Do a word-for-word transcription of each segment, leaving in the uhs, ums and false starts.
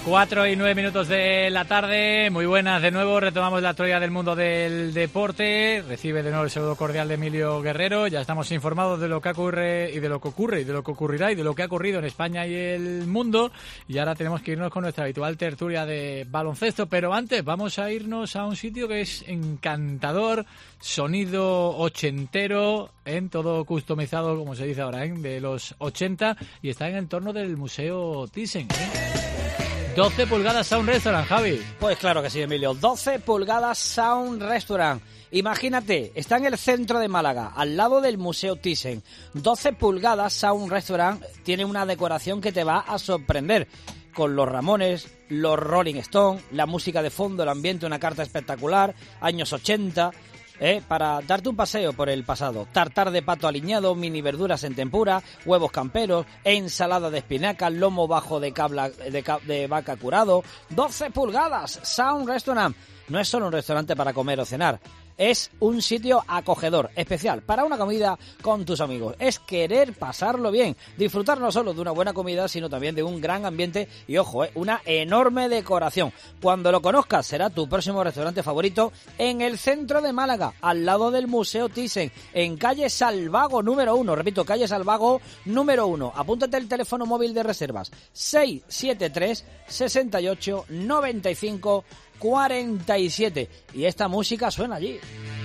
Cuatro y nueve minutos de la tarde, muy buenas de nuevo, retomamos la actualidad del mundo del deporte, recibe de nuevo el saludo cordial de Emilio Guerrero, ya estamos informados de lo que ocurre y de lo que ocurre y de lo que ocurrirá y de lo que ha ocurrido en España y el mundo, y ahora tenemos que irnos con nuestra habitual tertulia de baloncesto, pero antes vamos a irnos a un sitio que es encantador, sonido ochentero, en todo customizado, como se dice ahora, ¿eh? de los ochenta, y está en el entorno del Museo Thyssen, ¿eh? doce pulgadas Sound Restaurant, Javi. Pues claro que sí, Emilio. doce pulgadas Sound Restaurant. Imagínate, está en el centro de Málaga, al lado del Museo Thyssen. doce pulgadas Sound Restaurant tiene una decoración que te va a sorprender. Con los Ramones, los Rolling Stones, la música de fondo, el ambiente, una carta espectacular, años ochenta... ¿Eh? Para darte un paseo por el pasado. Tartar de pato aliñado, mini verduras en tempura, huevos camperos, ensalada de espinacas, lomo bajo de, cabla, de, de vaca curado. doce pulgadas, Sound Restaurant. No es solo un restaurante para comer o cenar. Es un sitio acogedor, especial, para una comida con tus amigos. Es querer pasarlo bien, disfrutar no solo de una buena comida, sino también de un gran ambiente y, ojo, eh, una enorme decoración. Cuando lo conozcas, será tu próximo restaurante favorito en el centro de Málaga, al lado del Museo Thyssen, en calle Salvago número uno. Repito, calle Salvago número uno. Apúntate el teléfono móvil de reservas, seis siete tres, seis ocho, nueve cinco, cuarenta y siete, y esta música suena allí.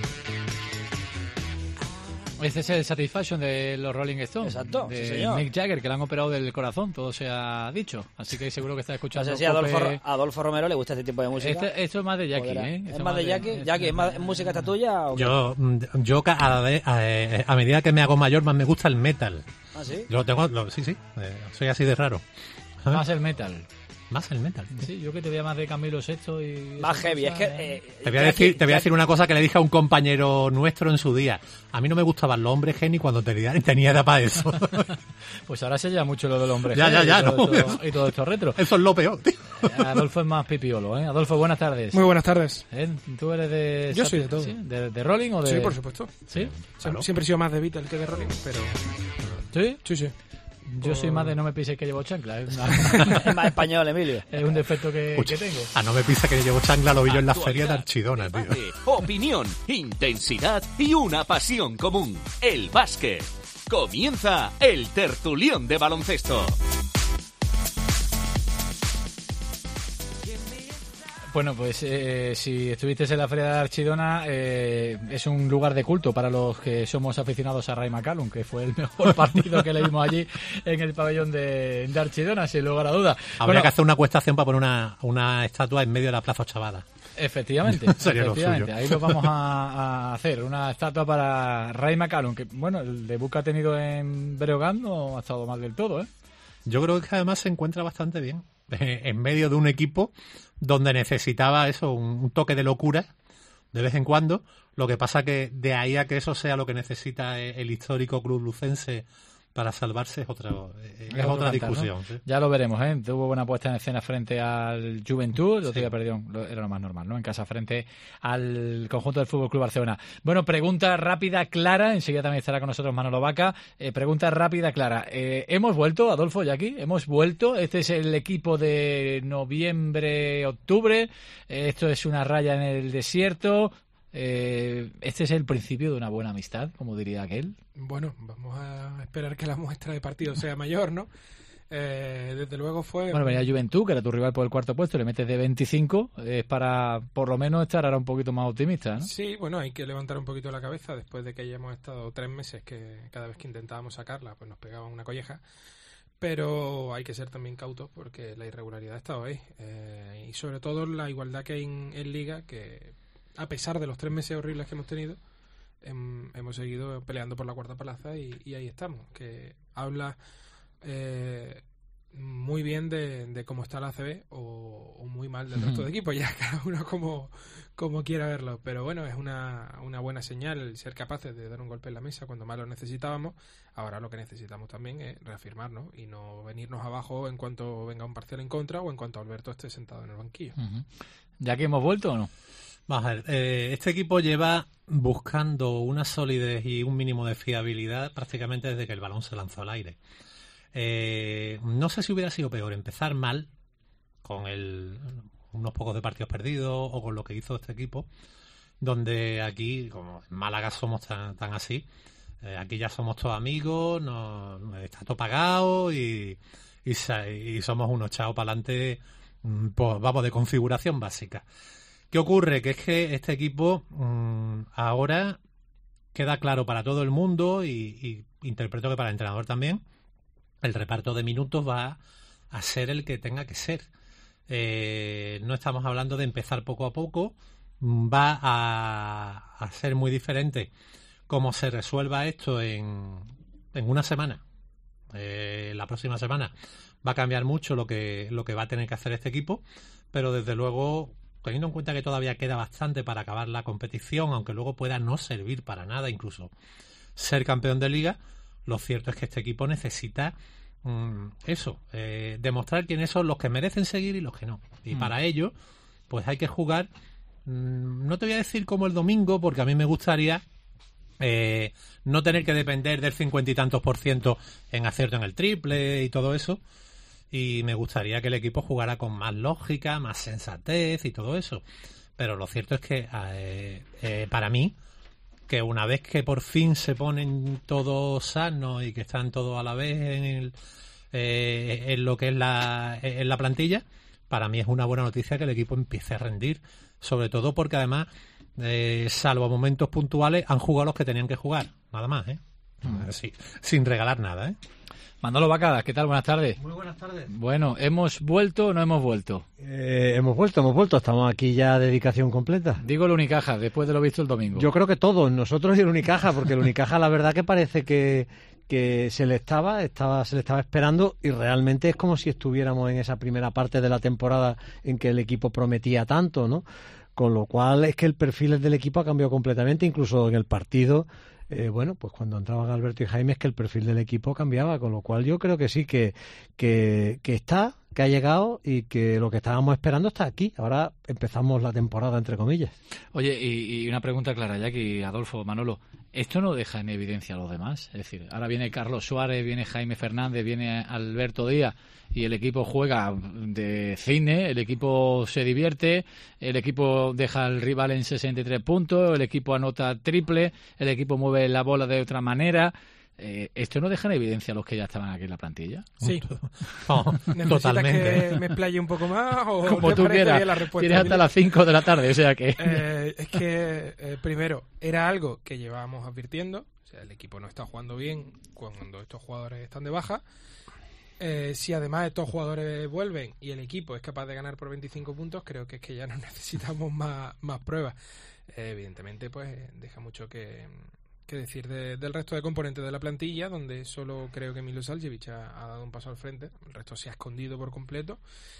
Este es el Satisfaction de los Rolling Stones. Exacto, de sí, señor. Mick Jagger, que le han operado del corazón, todo se ha dicho. Así que seguro que está escuchando. No sé si a Adolfo, a Adolfo Romero le gusta este tipo de música. Este, esto es más de Jackie, ¿eh? ¿Es Esto más de Jackie? de, ¿Jackie, es más música esta tuya o qué? Yo, yo a, a, a medida que me hago mayor, más me gusta el metal. ¿Ah, sí? Yo lo tengo, lo, sí, sí, eh, soy así de raro. ¿Sabes? Más el metal. Más el metal. Sí, yo que te veía más de Camilo Sexto y... Más heavy, cosa, es que... ¿eh? Eh, te voy, a decir, te voy a decir una cosa que le dije a un compañero nuestro en su día. A mí no me gustaban los hombres geni cuando tenía, tenía edad para eso. Pues ahora se lleva mucho lo del hombre ya, geni ya, ya, y, todo no, esto, y todo esto retro. Eso es lo peor, tío. Adolfo es más pipiolo, ¿eh? Adolfo, buenas tardes. Muy buenas tardes. ¿Eh? ¿Tú eres de... Yo soy de todo. ¿Sí? ¿De, de Rolling o de...? Sí, por supuesto. ¿Sí? Claro. Siempre he sido más de Beatles que de Rolling, pero... ¿Sí? Sí, sí. Yo soy más de no me pises que llevo chancla. Es, una... es más español, Emilio. Es un defecto que, que tengo. Ah, no me pisa que llevo chancla, lo vi yo en la feria de Archidona, tío. Opinión, intensidad y una pasión común. El básquet. Comienza el tertulión de baloncesto. Bueno, pues eh, si estuviste en la Feria de Archidona, eh, es un lugar de culto para los que somos aficionados a Ray McCallum, que fue el mejor partido que le dimos allí en el pabellón de, de Archidona, sin lugar a duda. Habría bueno, que hacer una cuestación para poner una, una estatua en medio de la Plaza Ochavada. Efectivamente, Sería efectivamente. Lo suyo. Ahí lo vamos a, a hacer, una estatua para Ray McCallum, que bueno, el debut que ha tenido en Breogán no ha estado mal del todo, ¿eh? Yo creo que además se encuentra bastante bien en medio de un equipo donde necesitaba eso, un, un toque de locura de vez en cuando. Lo que pasa que de ahí a que eso sea lo que necesita el histórico club lucense para salvarse es otra, es es otra cantar, discusión. ¿no? ¿Sí? Ya lo veremos, ¿eh? Tuvo buena puesta en escena frente al Juventud, el otro sí. día perdió, era lo más normal, ¿no? En casa frente al conjunto del Fútbol Club Barcelona. Bueno, pregunta rápida, clara, enseguida también estará con nosotros Manolo Vaca. Eh, pregunta rápida, clara. Eh, ¿Hemos vuelto, Adolfo, ya aquí? ¿Hemos vuelto? Este es el equipo de noviembre, octubre. Eh, esto es una raya en el desierto. Eh, este es el principio de una buena amistad, como diría aquel. Bueno, vamos a esperar que la muestra de partido sea mayor, ¿no? Eh, desde luego fue... Bueno, venía Juventud, que era tu rival por el cuarto puesto, le metes de veinticinco, es para por lo menos estar ahora un poquito más optimista, ¿no? Sí, bueno, hay que levantar un poquito la cabeza después de que hayamos estado tres meses que cada vez que intentábamos sacarla, pues nos pegaban una colleja. Pero hay que ser también cautos porque la irregularidad ha estado ahí. Eh, y sobre todo la igualdad que hay en, en Liga, que a pesar de los tres meses horribles que hemos tenido, hem, hemos seguido peleando por la cuarta plaza y, y ahí estamos. Que habla eh, muy bien de, de cómo está la A C B o, o muy mal del resto de equipos, ya cada uno como, como quiera verlo. Pero bueno, es una, una buena señal el ser capaces de dar un golpe en la mesa cuando más lo necesitábamos. Ahora lo que necesitamos también es reafirmarnos y no venirnos abajo en cuanto venga un parcial en contra o en cuanto Alberto esté sentado en el banquillo. Uh-huh. ¿Ya que hemos vuelto o no? Vamos a ver, eh, este equipo lleva buscando una solidez y un mínimo de fiabilidad prácticamente desde que el balón se lanzó al aire. Eh, no sé si hubiera sido peor empezar mal con el, unos pocos de partidos perdidos o con lo que hizo este equipo, donde aquí, como en Málaga somos tan, tan así, eh, aquí ya somos todos amigos, no, está todo pagado y, y, y somos unos echados para adelante, pues vamos, de configuración básica. ¿Qué ocurre? Que es que este equipo mmm, ahora queda claro para todo el mundo y, y interpreto que para el entrenador también, el reparto de minutos va a ser el que tenga que ser. Eh, no estamos hablando de empezar poco a poco, va a, a ser muy diferente cómo se resuelva esto en, en una semana. Eh, la próxima semana va a cambiar mucho lo que, lo que va a tener que hacer este equipo, pero desde luego, teniendo en cuenta que todavía queda bastante para acabar la competición, aunque luego pueda no servir para nada, incluso ser campeón de liga, lo cierto es que este equipo necesita mmm, eso, eh, demostrar quiénes son los que merecen seguir y los que no. Y mm. para ello, pues hay que jugar, mmm, no te voy a decir como el domingo, porque a mí me gustaría eh, no tener que depender del cincuenta y tantos por ciento en acierto en el triple y todo eso. Y me gustaría que el equipo jugara con más lógica, más sensatez y todo eso. Pero lo cierto es que eh, eh, para mí, que una vez que por fin se ponen todos sanos y que están todos a la vez en, el, eh, en lo que es la, en la plantilla, para mí es una buena noticia que el equipo empiece a rendir. Sobre todo porque además, eh, salvo momentos puntuales, han jugado los que tenían que jugar. Nada más, ¿eh? Mm. Sí, sin regalar nada, ¿eh? Manolo Bacadas, ¿qué tal? Buenas tardes. Muy buenas tardes. Bueno, ¿hemos vuelto o no hemos vuelto? Eh, hemos vuelto, hemos vuelto. Estamos aquí ya dedicación completa. Digo el Unicaja, después de lo visto el domingo. Yo creo que todos, nosotros y el Unicaja, porque el Unicaja la verdad que parece que, que se le estaba, estaba, se le estaba esperando y realmente es como si estuviéramos en esa primera parte de la temporada en que el equipo prometía tanto, ¿no? Con lo cual es que el perfil del equipo ha cambiado completamente, incluso en el partido. Eh, bueno, pues cuando entraban Alberto y Jaime es que el perfil del equipo cambiaba, con lo cual yo creo que sí, que, que, que está, que ha llegado y que lo que estábamos esperando está aquí. Ahora empezamos la temporada, entre comillas. Oye, y, y una pregunta clara, Jackie, Adolfo, Manolo, ¿esto no deja en evidencia a los demás? Es decir, ahora viene Carlos Suárez, viene Jaime Fernández, viene Alberto Díaz y el equipo juega de cine, el equipo se divierte, el equipo deja al rival en sesenta y tres puntos, el equipo anota triple, el equipo mueve la bola de otra manera. Eh, ¿Esto no deja en evidencia a los que ya estaban aquí en la plantilla? Sí. Oh, ¿Necesitas totalmente. que me explaye un poco más o como te tú parece quieras? bien la respuesta? Tienes hasta las cinco de la tarde, o sea que... Eh, es que, eh, primero, era algo que llevábamos advirtiendo. O sea, el equipo no está jugando bien cuando estos jugadores están de baja. Eh, si además estos jugadores vuelven y el equipo es capaz de ganar por veinticinco puntos, creo que es que ya no necesitamos más, más pruebas. Eh, evidentemente, pues deja mucho que, que decir de, del resto de componentes de la plantilla, donde solo creo que Milo Saljevic ha, ha dado un paso al frente, el resto se ha escondido por completo.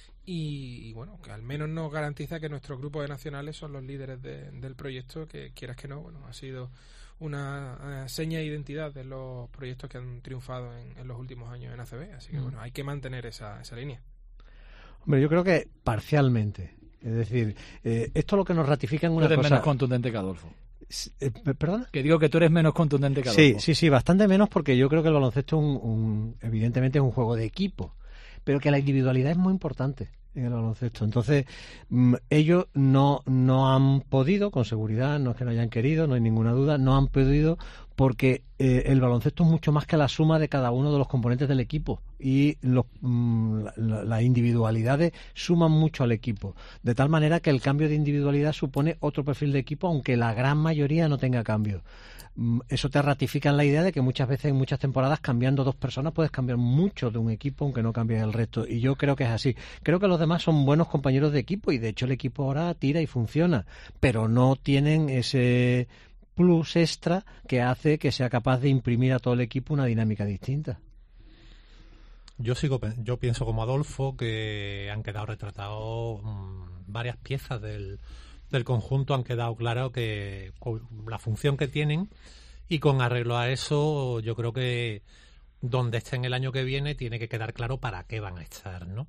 Y, y bueno, que al menos nos garantiza que nuestro grupo de nacionales son los líderes de, del proyecto, que quieras que no, bueno, ha sido una uh, seña de identidad de los proyectos que han triunfado en, en los últimos años en A C B, así que mm. bueno, hay que mantener esa, esa línea. Hombre, yo creo que parcialmente, es decir, eh, esto lo que nos ratifica en una cosa... Tú eres cosa... menos contundente que Adolfo. Eh, ¿Perdona? Que digo que tú eres menos contundente que Adolfo. Sí, sí, sí, bastante menos, porque yo creo que el baloncesto un, un, evidentemente es un juego de equipo, pero que la individualidad es muy importante en el baloncesto. Entonces, mmm, ellos no, no han podido, con seguridad, no es que no hayan querido, no hay ninguna duda, no han podido porque eh, el baloncesto es mucho más que la suma de cada uno de los componentes del equipo y los, mmm, las la individualidades suman mucho al equipo, de tal manera que el cambio de individualidad supone otro perfil de equipo, aunque la gran mayoría no tenga cambio. Eso te ratifica en la idea de que muchas veces, en muchas temporadas, cambiando dos personas puedes cambiar mucho de un equipo, aunque no cambies el resto. Y yo creo que es así. Creo que los demás son buenos compañeros de equipo y, de hecho, el equipo ahora tira y funciona, pero no tienen ese plus extra que hace que sea capaz de imprimir a todo el equipo una dinámica distinta. Yo sigo, yo pienso como Adolfo que han quedado retratados mmm, varias piezas del del conjunto, han quedado claro que la función que tienen, y con arreglo a eso yo creo que donde estén el año que viene tiene que quedar claro para qué van a estar, ¿no?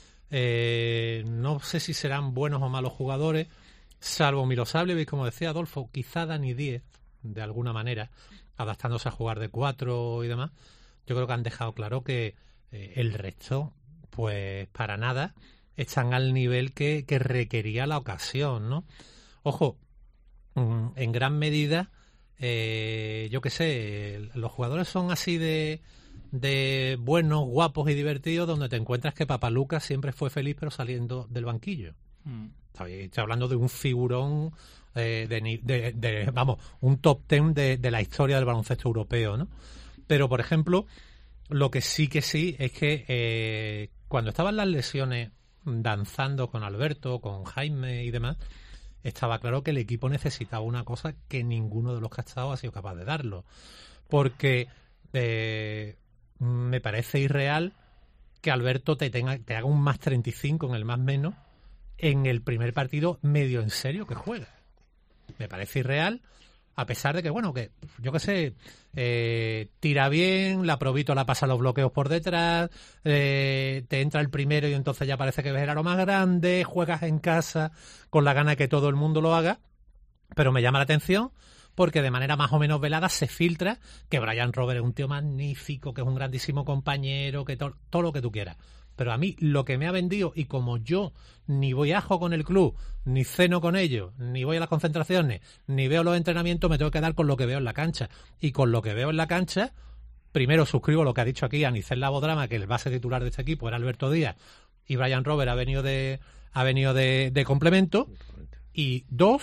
Eh, no sé si serán buenos o malos jugadores, salvo Milosavljevic, como decía Adolfo, quizá Dani Díez, de alguna manera, adaptándose a jugar de cuatro y demás. Yo creo que han dejado claro que eh, el resto, pues para nada. están al nivel que, que requería la ocasión, ¿no? Ojo, en gran medida, eh, yo qué sé, los jugadores son así de, de buenos, guapos y divertidos, donde te encuentras que Papalucas siempre fue feliz pero saliendo del banquillo. Mm. Estoy hablando de un figurón, eh, de, de, de, vamos, un top ten de, de la historia del baloncesto europeo, ¿no? Pero, por ejemplo, lo que sí que sí es que eh, cuando estaban las lesiones danzando con Alberto, con Jaime y demás, estaba claro que el equipo necesitaba una cosa que ninguno de los que ha estado ha sido capaz de darlo. Porque eh, me parece irreal que Alberto te, tenga, te haga un más treinta y cinco en el más menos en el primer partido medio en serio que juega. Me parece irreal, a pesar de que, bueno, que yo qué sé, eh, tira bien, la Provito la pasa los bloqueos por detrás, eh, te entra el primero y entonces ya parece que ves el aro más grande, juegas en casa con la gana de que todo el mundo lo haga, pero me llama la atención porque de manera más o menos velada se filtra que Brian Roberts es un tío magnífico, que es un grandísimo compañero, que to- todo lo que tú quieras. Pero a mí lo que me ha vendido, y como yo ni voy ajo con el club, ni ceno con ellos, ni voy a las concentraciones, ni veo los entrenamientos, me tengo que quedar con lo que veo en la cancha. Y con lo que veo en la cancha, primero suscribo lo que ha dicho aquí Anicel Labodrama, que el base titular de este equipo era Alberto Díaz, y Brian Roberts ha venido de, ha venido de, de complemento. Y dos,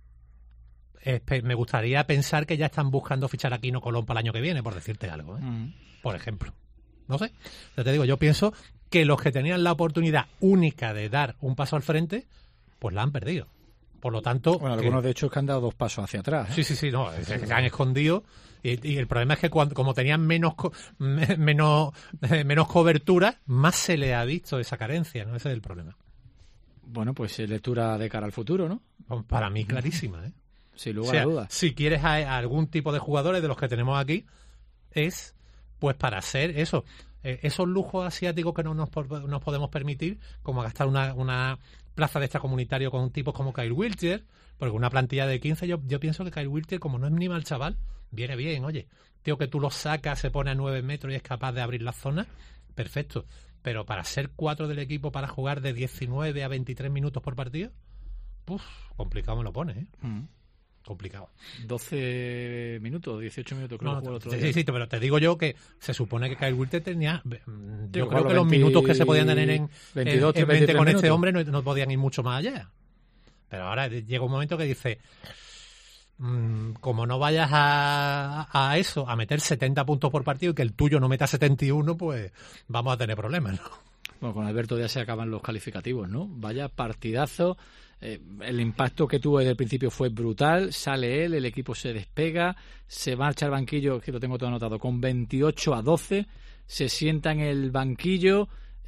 eh, me gustaría pensar que ya están buscando fichar a Quino Colón para el año que viene, por decirte algo, ¿eh? Mm. Por ejemplo. No sé, ya te digo, yo pienso que los que tenían la oportunidad única de dar un paso al frente, pues la han perdido. Por lo tanto... Bueno, algunos que... de hecho es que han dado dos pasos hacia atrás, ¿eh? Sí, sí, sí, no, sí, se, sí. se han escondido y, y el problema es que cuando, como tenían menos, co- menos, eh, menos cobertura, más se le ha visto esa carencia, ¿no? Ese es el problema. Bueno, pues lectura de cara al futuro, ¿no? Para mí clarísima, ¿eh? Sin lugar o sea, a dudas. Si quieres a, a algún tipo de jugadores de los que tenemos aquí, es pues para hacer eso, eh, esos lujos asiáticos que no nos, nos podemos permitir, como gastar una, una plaza de extracomunitario con tipos como Kyle Wiltjer, porque una plantilla de quince, yo, yo pienso que Kyle Wiltjer, como no es ni mal chaval, viene bien, oye, tío que tú lo sacas, se pone a nueve metros y es capaz de abrir la zona, perfecto, pero para ser cuatro del equipo, para jugar de diecinueve a veintitrés minutos por partido, puf, complicado me lo pone, ¿eh? Mm. Complicado. doce minutos, dieciocho minutos creo no, que jugó el otro sí, día. Sí, sí, pero te digo yo que se supone que Kyle Wiltjer tenía... Yo Digo, creo que los los veinte, minutos que se podían tener en, veintidós, en, en mente con minutos. este hombre no, no podían ir mucho más allá. Pero ahora llega un momento que dice... Mmm, como no vayas a, a eso, a meter setenta puntos por partido y que el tuyo no meta setenta y uno, pues vamos a tener problemas, ¿no? Bueno, con Alberto ya se acaban los calificativos, ¿no? Vaya partidazo. Eh, el impacto que tuvo desde el principio fue brutal. Sale él, el equipo se despega, se marcha al banquillo, que lo tengo todo anotado, con veintiocho a doce. Se sienta en el banquillo.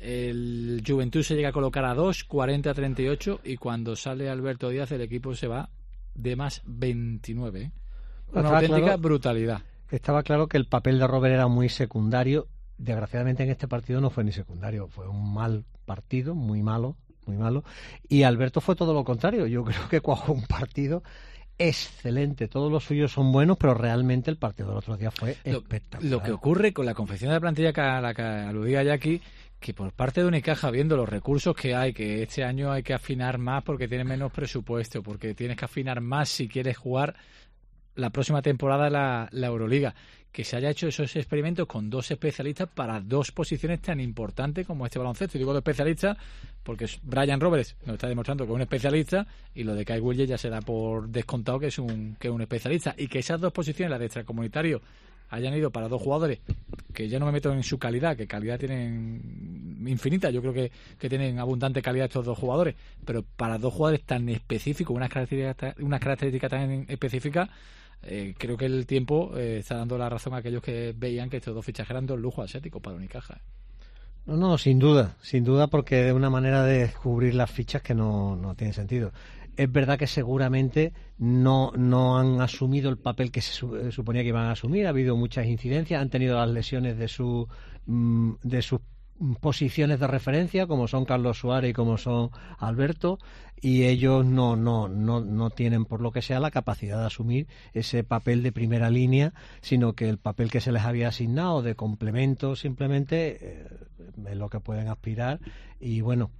El Juventud se llega a colocar a dos, cuarenta a treinta y ocho. Y cuando sale Alberto Díaz, el equipo se va de más veintinueve. ¿eh? Una estaba auténtica claro, brutalidad. Estaba claro que el papel de Robert era muy secundario. Desgraciadamente en este partido no fue ni secundario, fue un mal partido, muy malo, muy malo. Y Alberto fue todo lo contrario. Yo creo que cuajó un partido excelente. Todos los suyos son buenos, pero realmente el partido del otro día fue lo, espectacular. Lo que ocurre con la confección de la plantilla que a la que aludía Jackie, que por parte de Unicaja, viendo los recursos que hay, que este año hay que afinar más porque tiene menos presupuesto, porque tienes que afinar más si quieres jugar la próxima temporada la, la Euroliga, que se haya hecho esos experimentos con dos especialistas para dos posiciones tan importantes como este baloncesto. Y digo dos especialistas porque Brian Roberts nos está demostrando que es un especialista y lo de Kyle Wiltjer ya se da por descontado que es un que es un especialista. Y que esas dos posiciones, las de extracomunitario, hayan ido para dos jugadores que ya no me meto en su calidad, que calidad tienen infinita, yo creo que, que tienen abundante calidad estos dos jugadores, pero para dos jugadores tan específicos, unas características, unas características tan específicas, eh, creo que el tiempo eh, está dando la razón a aquellos que veían que estos dos fichajes eran dos lujos asiáticos para Unicaja. No, no, sin duda, sin duda, porque de una manera de descubrir las fichas que no, no tiene sentido. Es verdad que seguramente no, no han asumido el papel que se su, suponía que iban a asumir. Ha habido muchas incidencias, han tenido las lesiones de su de sus posiciones de referencia, como son Carlos Suárez y como son Alberto, y ellos no, no, no, no tienen, por lo que sea, la capacidad de asumir ese papel de primera línea, sino que el papel que se les había asignado de complemento simplemente eh, es lo que pueden aspirar. Y bueno,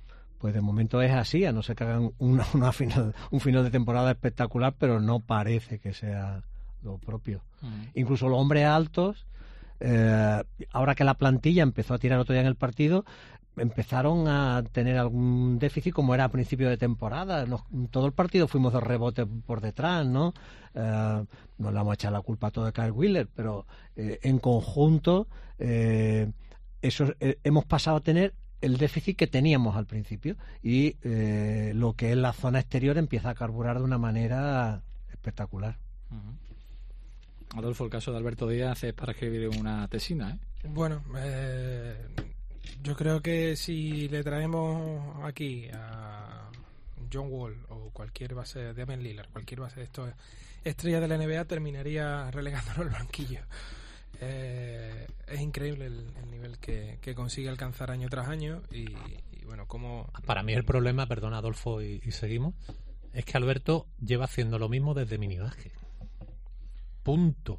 pues de momento es así, a no ser que hagan una, una final, un final de temporada espectacular, pero no parece que sea lo propio. Uh-huh. Incluso los hombres altos, eh, ahora que la plantilla empezó a tirar otro día en el partido, empezaron a tener algún déficit como era a principio de temporada. Nos, todo el partido fuimos de rebote por detrás, ¿no? Eh, no le vamos a echar la culpa a todo de Kyle Wheeler, pero eh, en conjunto eh, eso eh, hemos pasado a tener el déficit que teníamos al principio y eh, lo que es la zona exterior empieza a carburar de una manera espectacular. Uh-huh. Adolfo, el caso de Alberto Díaz es para escribir una tesina, ¿eh? Bueno, eh... yo creo que si le traemos aquí a John Wall o cualquier base de Damian Lillard, cualquier base de estos estrellas de la N B A, terminaría relegándolo al banquillo. Eh, es increíble el, el nivel que, que consigue alcanzar año tras año y, y bueno, como... Para mí el problema, perdona Adolfo y, y seguimos, es que Alberto lleva haciendo lo mismo desde minibásquet. Punto.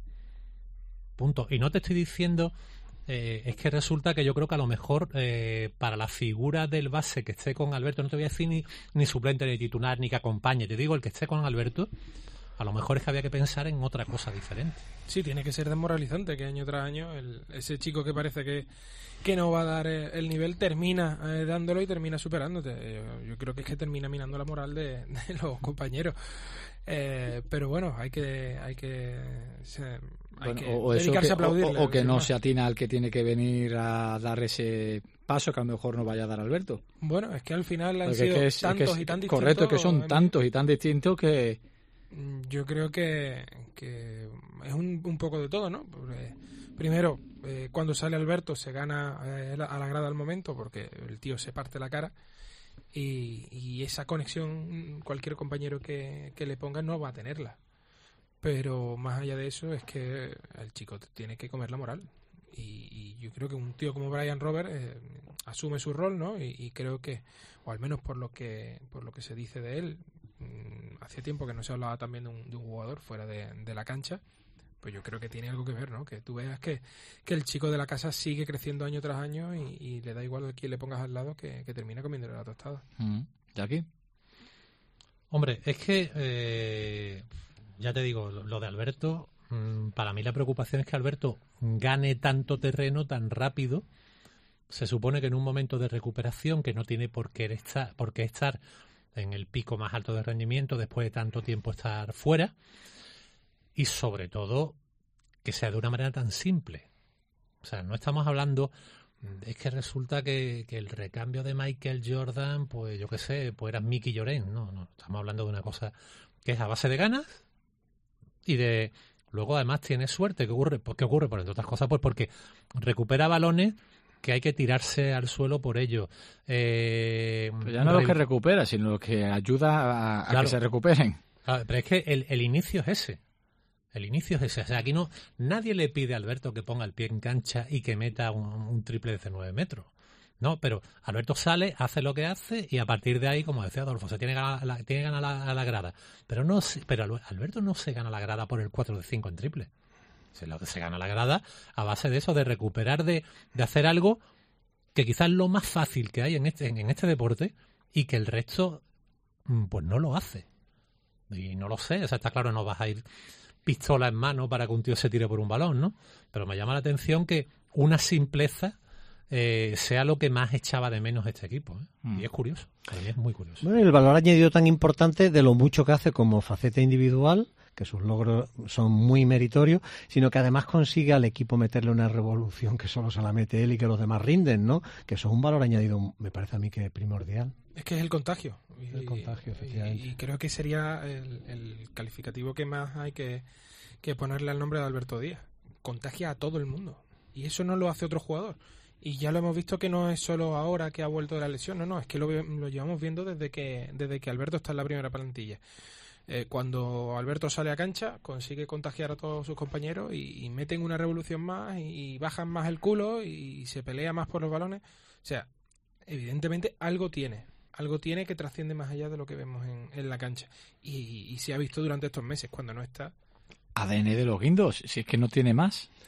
Punto. Y no te estoy diciendo... Eh, es que resulta que yo creo que a lo mejor eh, para la figura del base que esté con Alberto, no te voy a decir ni, ni suplente, ni titular, ni que acompañe, te digo el que esté con Alberto, a lo mejor es que había que pensar en otra cosa diferente. Sí, tiene que ser desmoralizante que año tras año el, ese chico que parece que, que no va a dar el nivel termina eh, dándolo y termina superándote. Yo, yo creo que es que termina minando la moral de, de los compañeros. Eh, pero bueno, hay que hay que, se, hay bueno, que o dedicarse que, a aplaudirle. O, o que no más. se atina al que tiene que venir a dar ese paso que a lo mejor no vaya a dar Alberto. Bueno, es que al final han Porque sido es, tantos es que y tan es, distintos. correcto, que son tantos y tan distintos que... Yo creo que, que es un, un poco de todo, ¿no? Porque, primero, eh, cuando sale Alberto se gana eh, a la grada al momento porque el tío se parte la cara. Y, y esa conexión cualquier compañero que, que le ponga no va a tenerla, pero más allá de eso es que el chico tiene que comer la moral y, y yo creo que un tío como Brian Roberts eh, asume su rol, ¿no? Y, y creo que, o al menos por lo que por lo que se dice de él, mmm, hace tiempo que no se hablaba también de un, de un jugador fuera de, de la cancha. Pues yo creo que tiene algo que ver, ¿no? Que tú veas que, que el chico de la casa sigue creciendo año tras año y, y le da igual a quién le pongas al lado que, que termina comiéndole la tostada. Mm. ¿Jackie? Hombre, es que, eh, ya te digo, lo, lo de Alberto, mmm, para mí la preocupación es que Alberto gane tanto terreno tan rápido. Se supone que en un momento de recuperación que no tiene por qué estar, por qué estar en el pico más alto de rendimiento después de tanto tiempo estar fuera. Y sobre todo, que sea de una manera tan simple. O sea, no estamos hablando... Es que resulta que, que el recambio de Michael Jordan, pues yo qué sé, pues era Mickey Llorens. No, no, estamos hablando de una cosa que es a base de ganas y de... Luego, además, tiene suerte. ¿Qué ocurre? Pues, ¿qué ocurre? Pues, entre otras cosas, pues porque recupera balones que hay que tirarse al suelo por ello. Eh, Pero ya no re... lo que recupera, sino lo que ayuda a, a claro. que se recuperen. Claro, pero es que el, el inicio es ese. El inicio es ese. O sea, aquí no, nadie le pide a Alberto que ponga el pie en cancha y que meta un, un triple de nueve metros. No, pero Alberto sale, hace lo que hace y a partir de ahí, como decía Adolfo, se tiene ganas la, tiene gana la, a la grada. Pero no, pero Alberto no se gana la grada por el cuatro de cinco en triple. Se, lo, se gana la grada a base de eso, de recuperar, de, de hacer algo que quizás es lo más fácil que hay en este, en, en este deporte y que el resto pues no lo hace. Y no lo sé, o sea, está claro, no vas a ir pistola en mano para que un tío se tire por un balón, ¿no? Pero me llama la atención que una simpleza eh, sea lo que más echaba de menos este equipo, ¿eh? Mm. Y es curioso, para mí es muy curioso. Bueno, y el valor añadido tan importante de lo mucho que hace como faceta individual, que sus logros son muy meritorios, sino que además consigue al equipo meterle una revolución que solo se la mete él y que los demás rinden, ¿no? Que eso es un valor añadido, me parece a mí que es primordial. Es que es el contagio. Y, el contagio, efectivamente. Y, y creo que sería el, el calificativo que más hay que, que ponerle al nombre de Alberto Díaz. Contagia a todo el mundo. Y eso no lo hace otro jugador. Y ya lo hemos visto que no es solo ahora que ha vuelto de la lesión, no, no, es que lo, lo llevamos viendo desde que, desde que Alberto está en la primera plantilla. Eh, cuando Alberto sale a cancha, consigue contagiar a todos sus compañeros y, y meten una revolución más y, y bajan más el culo y, y se pelea más por los balones. O sea, evidentemente algo tiene. Algo tiene que trasciende más allá de lo que vemos en, en la cancha. Y, y se ha visto durante estos meses, cuando no está. A D N de los guindos, si es que no tiene más.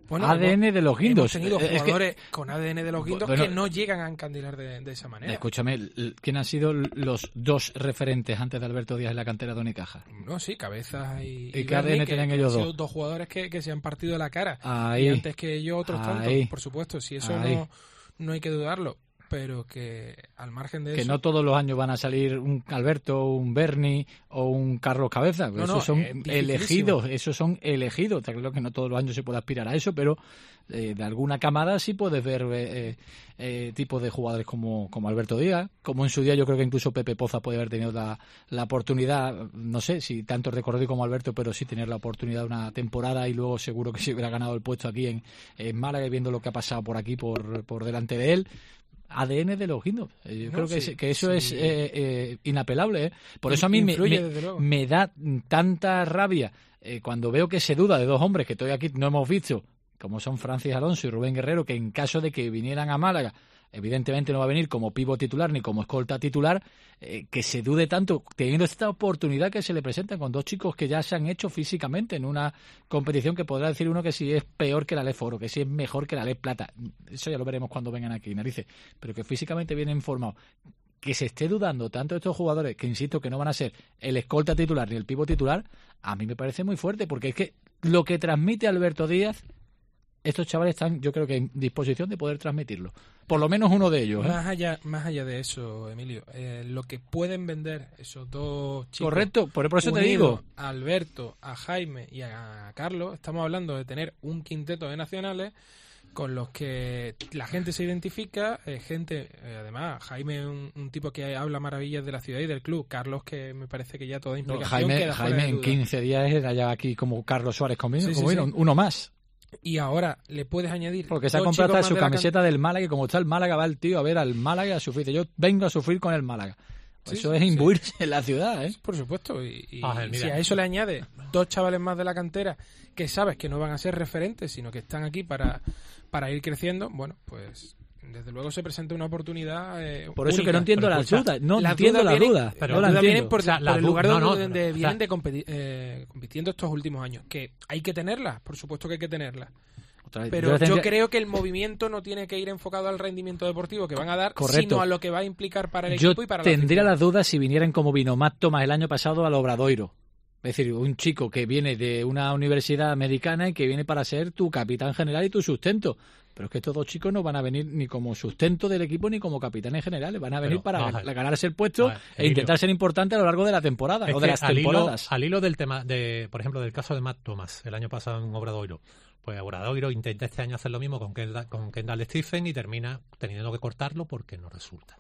Bueno, A D N de los Guindos. Hemos tenido Es que- jugadores con A D N de los Guindos Bueno, que no llegan a encandilar de, de esa manera. Escúchame, l- ¿quién han sido los dos referentes antes de Alberto Díaz en la cantera de Unicaja? No, sí, Cabezas y, ¿Y qué A D N Berni, que- tienen que ellos han sido dos? dos jugadores que, que se han partido la cara. Ahí. Y antes que ellos otros Ahí. tantos, por supuesto. Si eso Ahí. no, no hay que dudarlo. Pero que al margen de Que eso... no todos los años van a salir un Alberto, un Berni o un Carlos Cabeza. No, esos no, son es dificilísimo. elegidos, esos son elegidos. Está claro que no todos los años se puede aspirar a eso, pero eh, de alguna camada sí puedes ver eh, eh, tipos de jugadores como, como Alberto Díaz, como en su día yo creo que incluso Pepe Poza puede haber tenido la, la oportunidad, no sé si tanto recorrido como Alberto, pero sí tener la oportunidad de una temporada y luego seguro que se hubiera ganado el puesto aquí en, en Málaga, viendo lo que ha pasado por aquí, por, por delante de él. A D N de los Guindos. Yo No, creo que, sí, es- que eso sí. es eh, eh, inapelable. ¿eh? Por eso a mí me, Influye, me- desde luego. me da tanta rabia eh, cuando veo que se duda de dos hombres que estoy aquí no hemos visto, como son Francis Alonso y Rubén Guerrero, que en caso de que vinieran a Málaga, evidentemente no va a venir como pivo titular ni como escolta titular, eh, que se dude tanto, teniendo esta oportunidad que se le presenta con dos chicos que ya se han hecho físicamente en una competición que podrá decir uno que si es peor que la Lez Oro, que si es mejor que la Lez Plata. Eso ya lo veremos cuando vengan aquí, narices. Pero que físicamente vienen formados. Que se esté dudando tanto de estos jugadores, que insisto que no van a ser el escolta titular ni el pivo titular, a mí me parece muy fuerte, porque es que lo que transmite Alberto Díaz, estos chavales están, yo creo que en disposición de poder transmitirlo. Por lo menos uno de ellos. ¿eh? Más allá, más allá de eso, Emilio, eh, lo que pueden vender esos dos chicos... Correcto, por, por eso te unidos digo. A Alberto, a Jaime y a Carlos, estamos hablando de tener un quinteto de nacionales con los que la gente se identifica, eh, gente, eh, además, Jaime es un, un tipo que habla maravillas de la ciudad y del club, Carlos que me parece que ya toda No, implicación Jaime, queda fuera Jaime de en duda. quince días era ya aquí como Carlos Suárez conmigo, Sí, sí, como sí. uno, uno más. Y ahora le puedes añadir... Porque se ha dos comprado chicos hasta más su de la camiseta del Málaga y como está el Málaga va el tío a ver al Málaga y a sufrir. Yo vengo a sufrir con el Málaga. Sí, Eso sí, es sí. imbuirse en la ciudad, ¿eh? Por supuesto, y, y Ángel, mira. si a eso le añades dos chavales más de la cantera que sabes que no van a ser referentes, sino que están aquí para, para ir creciendo, bueno, pues desde luego se presenta una oportunidad eh, Por eso única. que no entiendo Pero las escucha, dudas, no las entiendo dudas las vienen- dudas, pero no Las las dudas vienen entiendo. por, O sea, por las el du- lugar no, donde, no, donde o sea- vienen de competi- eh, compitiendo estos últimos años, que hay que tenerlas, por supuesto que hay que tenerlas. Otra vez, Pero yo yo tendría- creo que el movimiento no tiene que ir enfocado al rendimiento deportivo que van a dar, Correcto. sino a lo que va a implicar para el Yo equipo y para la tendría afición. las dudas si vinieran como vino Matt Thomas el año pasado al Obradoiro. Es decir, un chico que viene de una universidad americana y que viene para ser tu capitán general y tu sustento. Pero es que estos dos chicos no van a venir ni como sustento del equipo ni como capitanes generales. Van a venir Pero, para vamos a ver. ganarse el puesto A ver, e intentar ser importantes a lo largo de la temporada Es o de que las al hilo, temporadas. al hilo del tema, de, por ejemplo, del caso de Matt Thomas, el año pasado en Obradoiro. Pues Obradoiro intenta este año hacer lo mismo con Kendall, con Kendall Stephen y termina teniendo que cortarlo porque no resulta.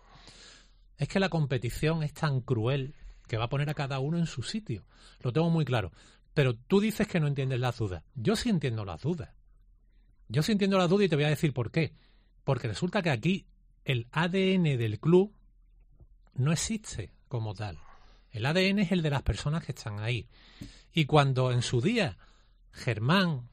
Es que la competición es tan cruel que va a poner a cada uno en su sitio. Lo tengo muy claro. Pero tú dices que no entiendes las dudas. Yo sí entiendo las dudas. Yo sí entiendo las dudas y te voy a decir por qué. Porque resulta que aquí el A D N del club no existe como tal. El A D N es el de las personas que están ahí. Y cuando en su día Germán,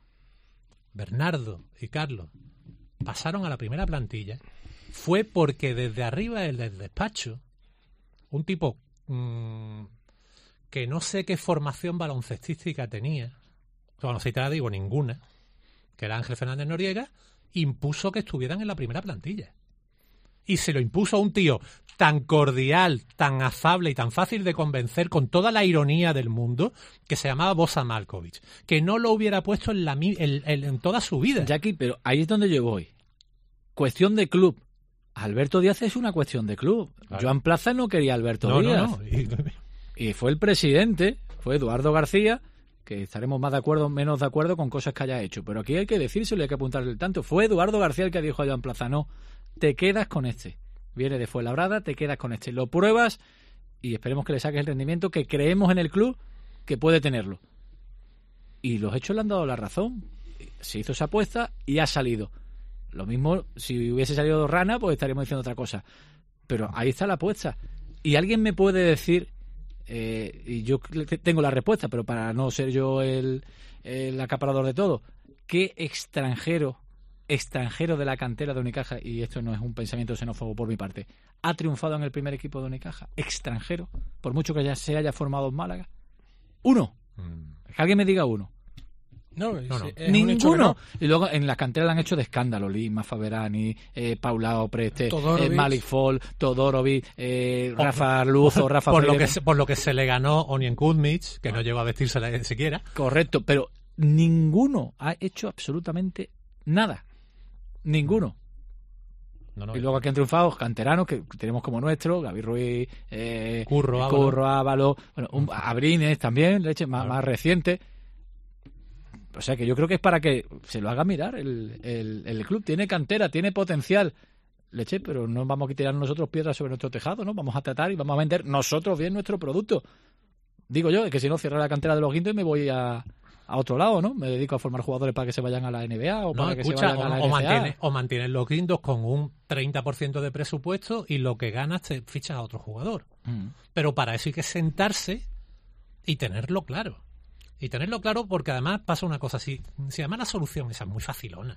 Bernardo y Carlos pasaron a la primera plantilla, fue porque desde arriba del despacho, un tipo mmm, que no sé qué formación baloncestística tenía, baloncestística digo ninguna, que era Ángel Fernández Noriega, impuso que estuvieran en la primera plantilla. Y se lo impuso a un tío tan cordial, tan afable y tan fácil de convencer, con toda la ironía del mundo, que se llamaba Bosa Malkovich, que no lo hubiera puesto en, la, en, en, en toda su vida. Jackie, pero ahí es donde yo voy. Cuestión de club. Alberto Díaz es una cuestión de club. Claro. Joan Plaza no quería a Alberto no, Díaz. no, no. Y, Y fue el presidente, fue Eduardo García, que estaremos más de acuerdo o menos de acuerdo con cosas que haya hecho. Pero aquí hay que decírselo y hay que apuntarle el tanto. Fue Eduardo García el que dijo a Joan Plaza, no, te quedas con este. Viene de Fuenlabrada, te quedas con este. Lo pruebas y esperemos que le saques el rendimiento que creemos en el club que puede tenerlo. Y los hechos le han dado la razón. Se hizo esa apuesta y ha salido. Lo mismo, si hubiese salido Rana, pues estaríamos diciendo otra cosa. Pero ahí está la apuesta. Y alguien me puede decir, eh, y yo tengo la respuesta, pero para no ser yo el, el acaparador de todo, ¿qué extranjero, extranjero de la cantera de Unicaja, y esto no es un pensamiento xenófobo por mi parte, ha triunfado en el primer equipo de Unicaja? Extranjero, por mucho que ya se haya formado en Málaga. Uno. Que alguien me diga uno. No, No, no. es- es un hecho que Ninguno. no. Y luego en las canteras le han hecho de escándalo. Lima, Faberani, eh, Paulao Preste, Todorovic. eh, Malik Fall, Todorovic, eh, Por- Rafa Luzo, Rafa por lo Freire. que se, por lo que se le ganó Onion Kuzmic, que no llegó a vestírsela ni siquiera. Correcto, pero ninguno ha hecho absolutamente nada. Ninguno. No, no, Y luego aquí han triunfado canteranos que tenemos como nuestro, Gaby Ruiz, eh, Curro, Ávalo. Curro, Ávalo, bueno, un- Abrines también, leche más, Claro. más reciente. O sea que yo creo que es para que se lo haga mirar el, el, el club. Tiene cantera, tiene potencial, leche, pero no vamos a tirar nosotros piedras sobre nuestro tejado, ¿no? Vamos a tratar y vamos a vender nosotros bien nuestro producto. Digo yo, es que si no cierro la cantera de los guindos y me voy a, a otro lado, ¿no? Me dedico a formar jugadores para que se vayan a la N B A o No, para que escucha, se vayan a la o, o N C A A. mantienes, o mantienes los guindos con un treinta por ciento de presupuesto y lo que ganas te fichas a otro jugador. Mm. Pero para eso hay que sentarse y tenerlo claro. Y tenerlo claro porque además pasa una cosa así. Si además la solución esa es muy facilona.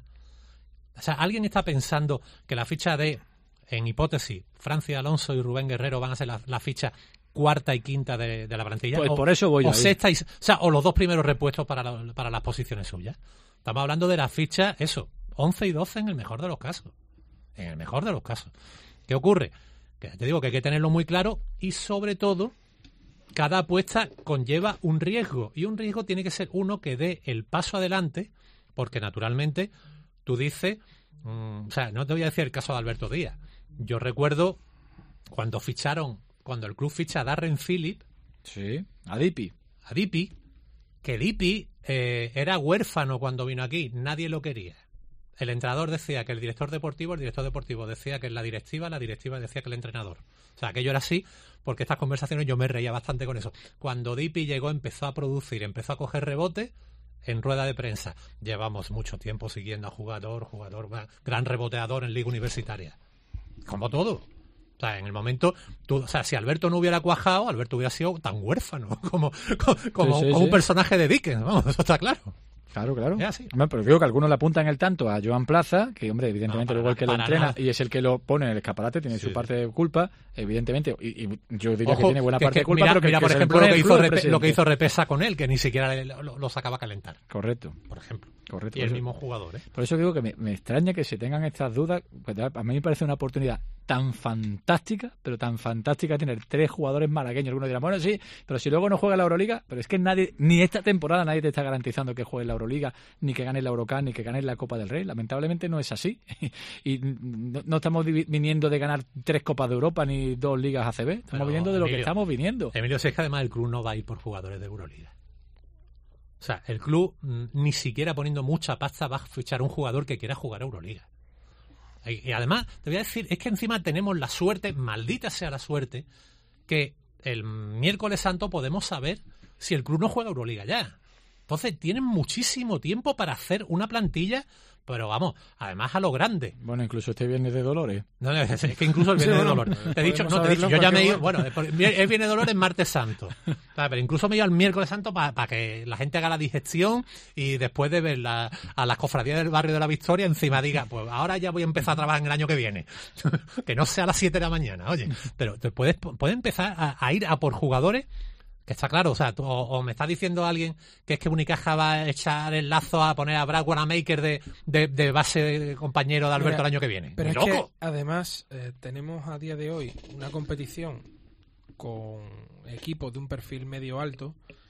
O sea, alguien está pensando que la ficha de, en hipótesis, Francia Alonso y Rubén Guerrero van a ser la, la ficha cuarta y quinta de, de la plantilla. Pues o, por eso voy o ahí. sexta y, o sea, o los dos primeros repuestos para, la- para las posiciones suyas. Estamos hablando de las fichas, eso, once y doce en el mejor de los casos. En el mejor de los casos. ¿Qué ocurre? Que te digo que hay que tenerlo muy claro y sobre todo cada apuesta conlleva un riesgo y un riesgo tiene que ser uno que dé el paso adelante porque naturalmente tú dices, mmm, o sea, no te voy a decir el caso de Alberto Díaz. Yo recuerdo cuando ficharon, cuando el club ficha a Darren Phillip, Sí, a Dipi. a Dipi, que Dipi eh, era huérfano cuando vino aquí, nadie lo quería. El entrenador decía que el director deportivo, el director deportivo decía que la directiva, la directiva decía que el entrenador. O sea, aquello era así, porque estas conversaciones yo me reía bastante con eso. Cuando Dipi llegó, empezó a producir, empezó a coger rebote en rueda de prensa. Llevamos mucho tiempo siguiendo a jugador, jugador, gran reboteador en liga universitaria. Como todo. O sea, en el momento, tú, o sea, si Alberto no hubiera cuajado, Alberto hubiera sido tan huérfano como, como, como, Sí, sí, como sí. un personaje de Dickens, vamos, eso está claro. Claro, claro. Es así. Hombre, pero digo que algunos le apuntan el tanto a Joan Plaza, que, hombre, evidentemente No, para luego el que lo nada, entrena para y es el que lo pone en el escaparate, tiene Sí. su parte de culpa, evidentemente. Y, y yo diría Ojo, que tiene buena que- parte que de culpa, mira, pero que, mira, que por se le ejemplo, pone lo que, el hizo club al Repe- lo que presidente. hizo Repesa con él, que ni siquiera le- lo, lo sacaba a calentar, Correcto, por ejemplo. correcto. Y el Por eso- mismo jugador, ¿eh? Por eso digo que me, me extraña que se tengan estas dudas. Pues a mí me parece una oportunidad tan fantástica, pero tan fantástica tener tres jugadores malagueños. Algunos dirán, bueno, sí, pero si luego no juega la Euroliga, pero es que nadie, ni esta temporada nadie te está garantizando que juegue la Euroliga, ni que gane la Eurocup, ni que gane la Copa del Rey. Lamentablemente no es así. Y no, no estamos divi- viniendo de ganar tres Copas de Europa ni dos ligas A C B. Estamos Pero, viniendo de lo que Emilio, estamos viniendo. Emilio, si es que además el club no va a ir por jugadores de Euroliga. O sea, el club mm, ni siquiera poniendo mucha pasta va a fichar un jugador que quiera jugar a Euroliga. Y, y además, te voy a decir, es que encima tenemos la suerte, maldita sea la suerte, que el miércoles santo podemos saber si el club no juega Euroliga ya. Entonces tienen muchísimo tiempo para hacer una plantilla, pero vamos, además a lo grande. Bueno, incluso este viernes de Dolores. No, no, es, es que incluso el Sí, Viernes de bueno, Dolor. Te he dicho, podemos no, te he dicho, saberlo yo en ya me he ido, cualquier bueno, es por- es Viernes de Dolor es martes santo. ¿Sabes? Pero incluso me he ido al miércoles santo para que la gente haga la digestión y después de ver la- a las cofradías del barrio de la Victoria, encima diga, pues ahora ya voy a empezar a trabajar en el año que viene. Que no sea a las siete de la mañana, oye. Pero te puedes, puedes empezar a, a ir a por jugadores. Que está claro, o sea, tú- o, o me está diciendo alguien que es que Unicaja va a echar el lazo a poner a Brad Wanamaker de, de, de base de compañero de Alberto Mira, el año que viene. Pero ¡Ni es loco! que además eh, tenemos a día de hoy una competición con equipos de un perfil medio alto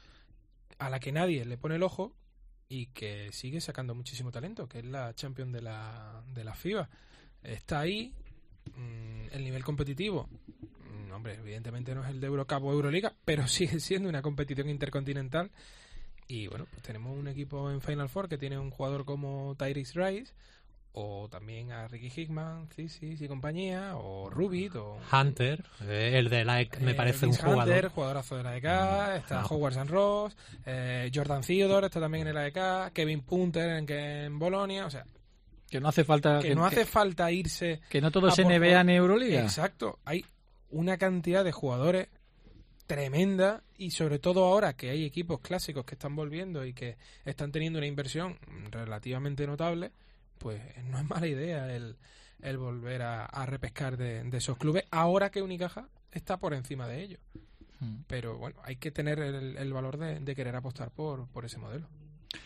a la que nadie le pone el ojo y que sigue sacando muchísimo talento, que es la Champions de la, de la FIBA. Está ahí, mmm, el nivel competitivo, mmm, hombre, evidentemente no es el de Eurocup o Euroliga, pero sigue siendo una competición intercontinental. Y bueno, pues tenemos un equipo en Final Four que tiene un jugador como Tyrese Rice, o también a Ricky Hickman, Cisis y compañía, o Rubit, o Hunter, eh, el de la E C, me eh, parece un Vince Hunter, jugador. jugadorazo de la E K, está no. Howard San Ross, eh, Jordan Theodore está también en la E K, Kevin Punter en, que en Bolonia, o sea, Que no hace falta... que no hace falta irse... que no todo a es por N B A jugador- ni Euroliga. Exacto, hay una cantidad de jugadores tremenda y sobre todo ahora que hay equipos clásicos que están volviendo y que están teniendo una inversión relativamente notable, pues no es mala idea el, el volver a, a repescar de, de esos clubes ahora que Unicaja está por encima de ellos. Mm. Pero bueno, hay que tener el, el valor de, de querer apostar por, por ese modelo.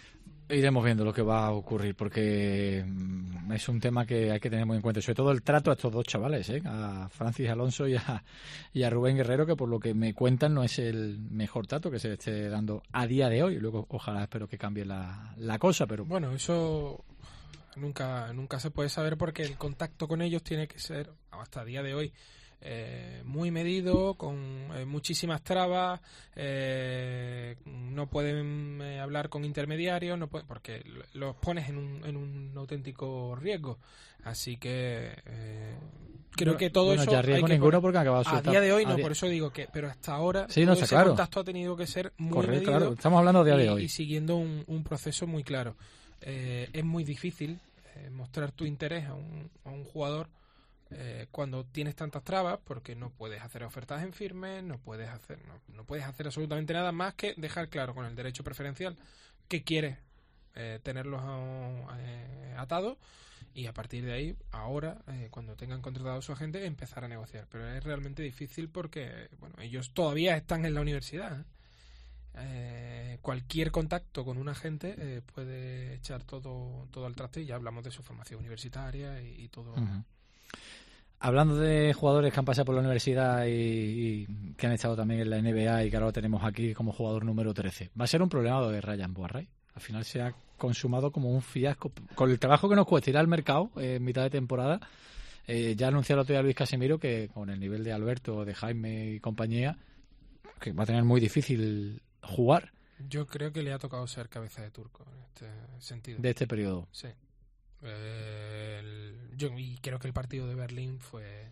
Iremos viendo lo que va a ocurrir, porque es un tema que hay que tener muy en cuenta, sobre todo el trato a estos dos chavales, ¿eh? A Francis Alonso y a, y a Rubén Guerrero, que por lo que me cuentan no es el mejor trato que se esté dando a día de hoy. Luego ojalá espero que cambie la, la cosa, pero bueno, eso nunca nunca se puede saber, porque el contacto con ellos tiene que ser, hasta el día de hoy, Eh, muy medido, con eh, muchísimas trabas, eh, no pueden eh, hablar con intermediarios, no pueden, porque los pones en un, en un auténtico riesgo. Así que eh, creo que todo bueno, eso ya riesgo hay que ninguno poner, porque han acabado a día de hoy no, por eso digo que, pero hasta ahora sí, no, todo ese claro. contacto ha tenido que ser muy Correcto, medido, claro. Estamos hablando a día y, de hoy y siguiendo un, un proceso muy claro. Eh, es muy difícil eh, mostrar tu interés a un, a un jugador Eh, cuando tienes tantas trabas, porque no puedes hacer ofertas en firme, no puedes hacer no, no puedes hacer absolutamente nada más que dejar claro con el derecho preferencial que quieres eh, tenerlos eh, atados, y a partir de ahí, ahora, eh, cuando tengan contratado a su agente, empezar a negociar. Pero es realmente difícil porque, bueno, ellos todavía están en la universidad. Eh, cualquier contacto con un agente eh, puede echar todo todo al traste, y ya hablamos de su formación universitaria y, y todo. Uh-huh. Hablando de jugadores que han pasado por la universidad y, y que han estado también en la N B A y que ahora lo tenemos aquí como jugador número trece, ¿va a ser un problema lo de Ryan Boarray? Al final se ha consumado como un fiasco. Con el trabajo que nos cuesta ir al mercado eh, en mitad de temporada, eh, ya anunció el otro día Luis Casimiro que con el nivel de Alberto, de Jaime y compañía, que va a tener muy difícil jugar. Yo creo que le ha tocado ser cabeza de turco en este sentido. De este periodo. Sí. Eh, el, yo y creo que el partido de Berlín fue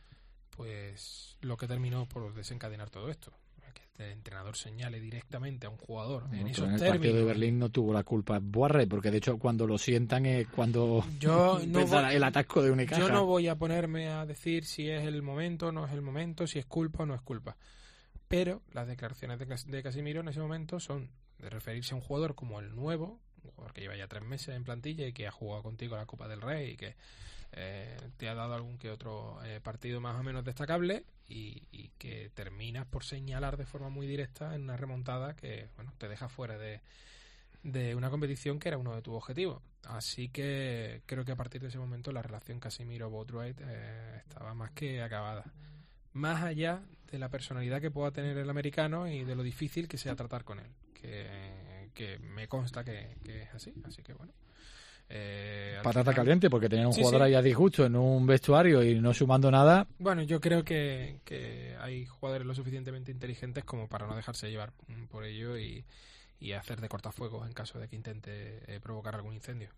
pues lo que terminó por desencadenar todo esto, que el entrenador señale directamente a un jugador Bueno, en pero esos en el términos. partido de Berlín no tuvo la culpa Boarray, porque de hecho cuando lo sientan es cuando yo no empieza voy, el atasco de Unicaja. yo no voy a ponerme a decir si es el momento o no es el momento, si es culpa o no es culpa, pero las declaraciones de, Cas- de Casimiro en ese momento son de referirse a un jugador como el nuevo, un jugador que lleva ya tres meses en plantilla y que ha jugado contigo la Copa del Rey y que eh, te ha dado algún que otro eh, partido más o menos destacable, y, y que terminas por señalar de forma muy directa en una remontada que, bueno, te deja fuera de, de una competición que era uno de tus objetivos. Así que creo que a partir de ese momento la relación Casimiro-Boatwright eh, estaba más que acabada. Más allá de la personalidad que pueda tener el americano y de lo difícil que sea tratar con él, que, que me consta que, que es así, así que bueno. Eh, Patata final, caliente, porque tener un sí, jugador sí. ahí a disgusto en un vestuario y no sumando nada. Bueno, yo creo que, que hay jugadores lo suficientemente inteligentes como para no dejarse llevar por ello y, y hacer de cortafuegos en caso de que intente eh, provocar algún incendio.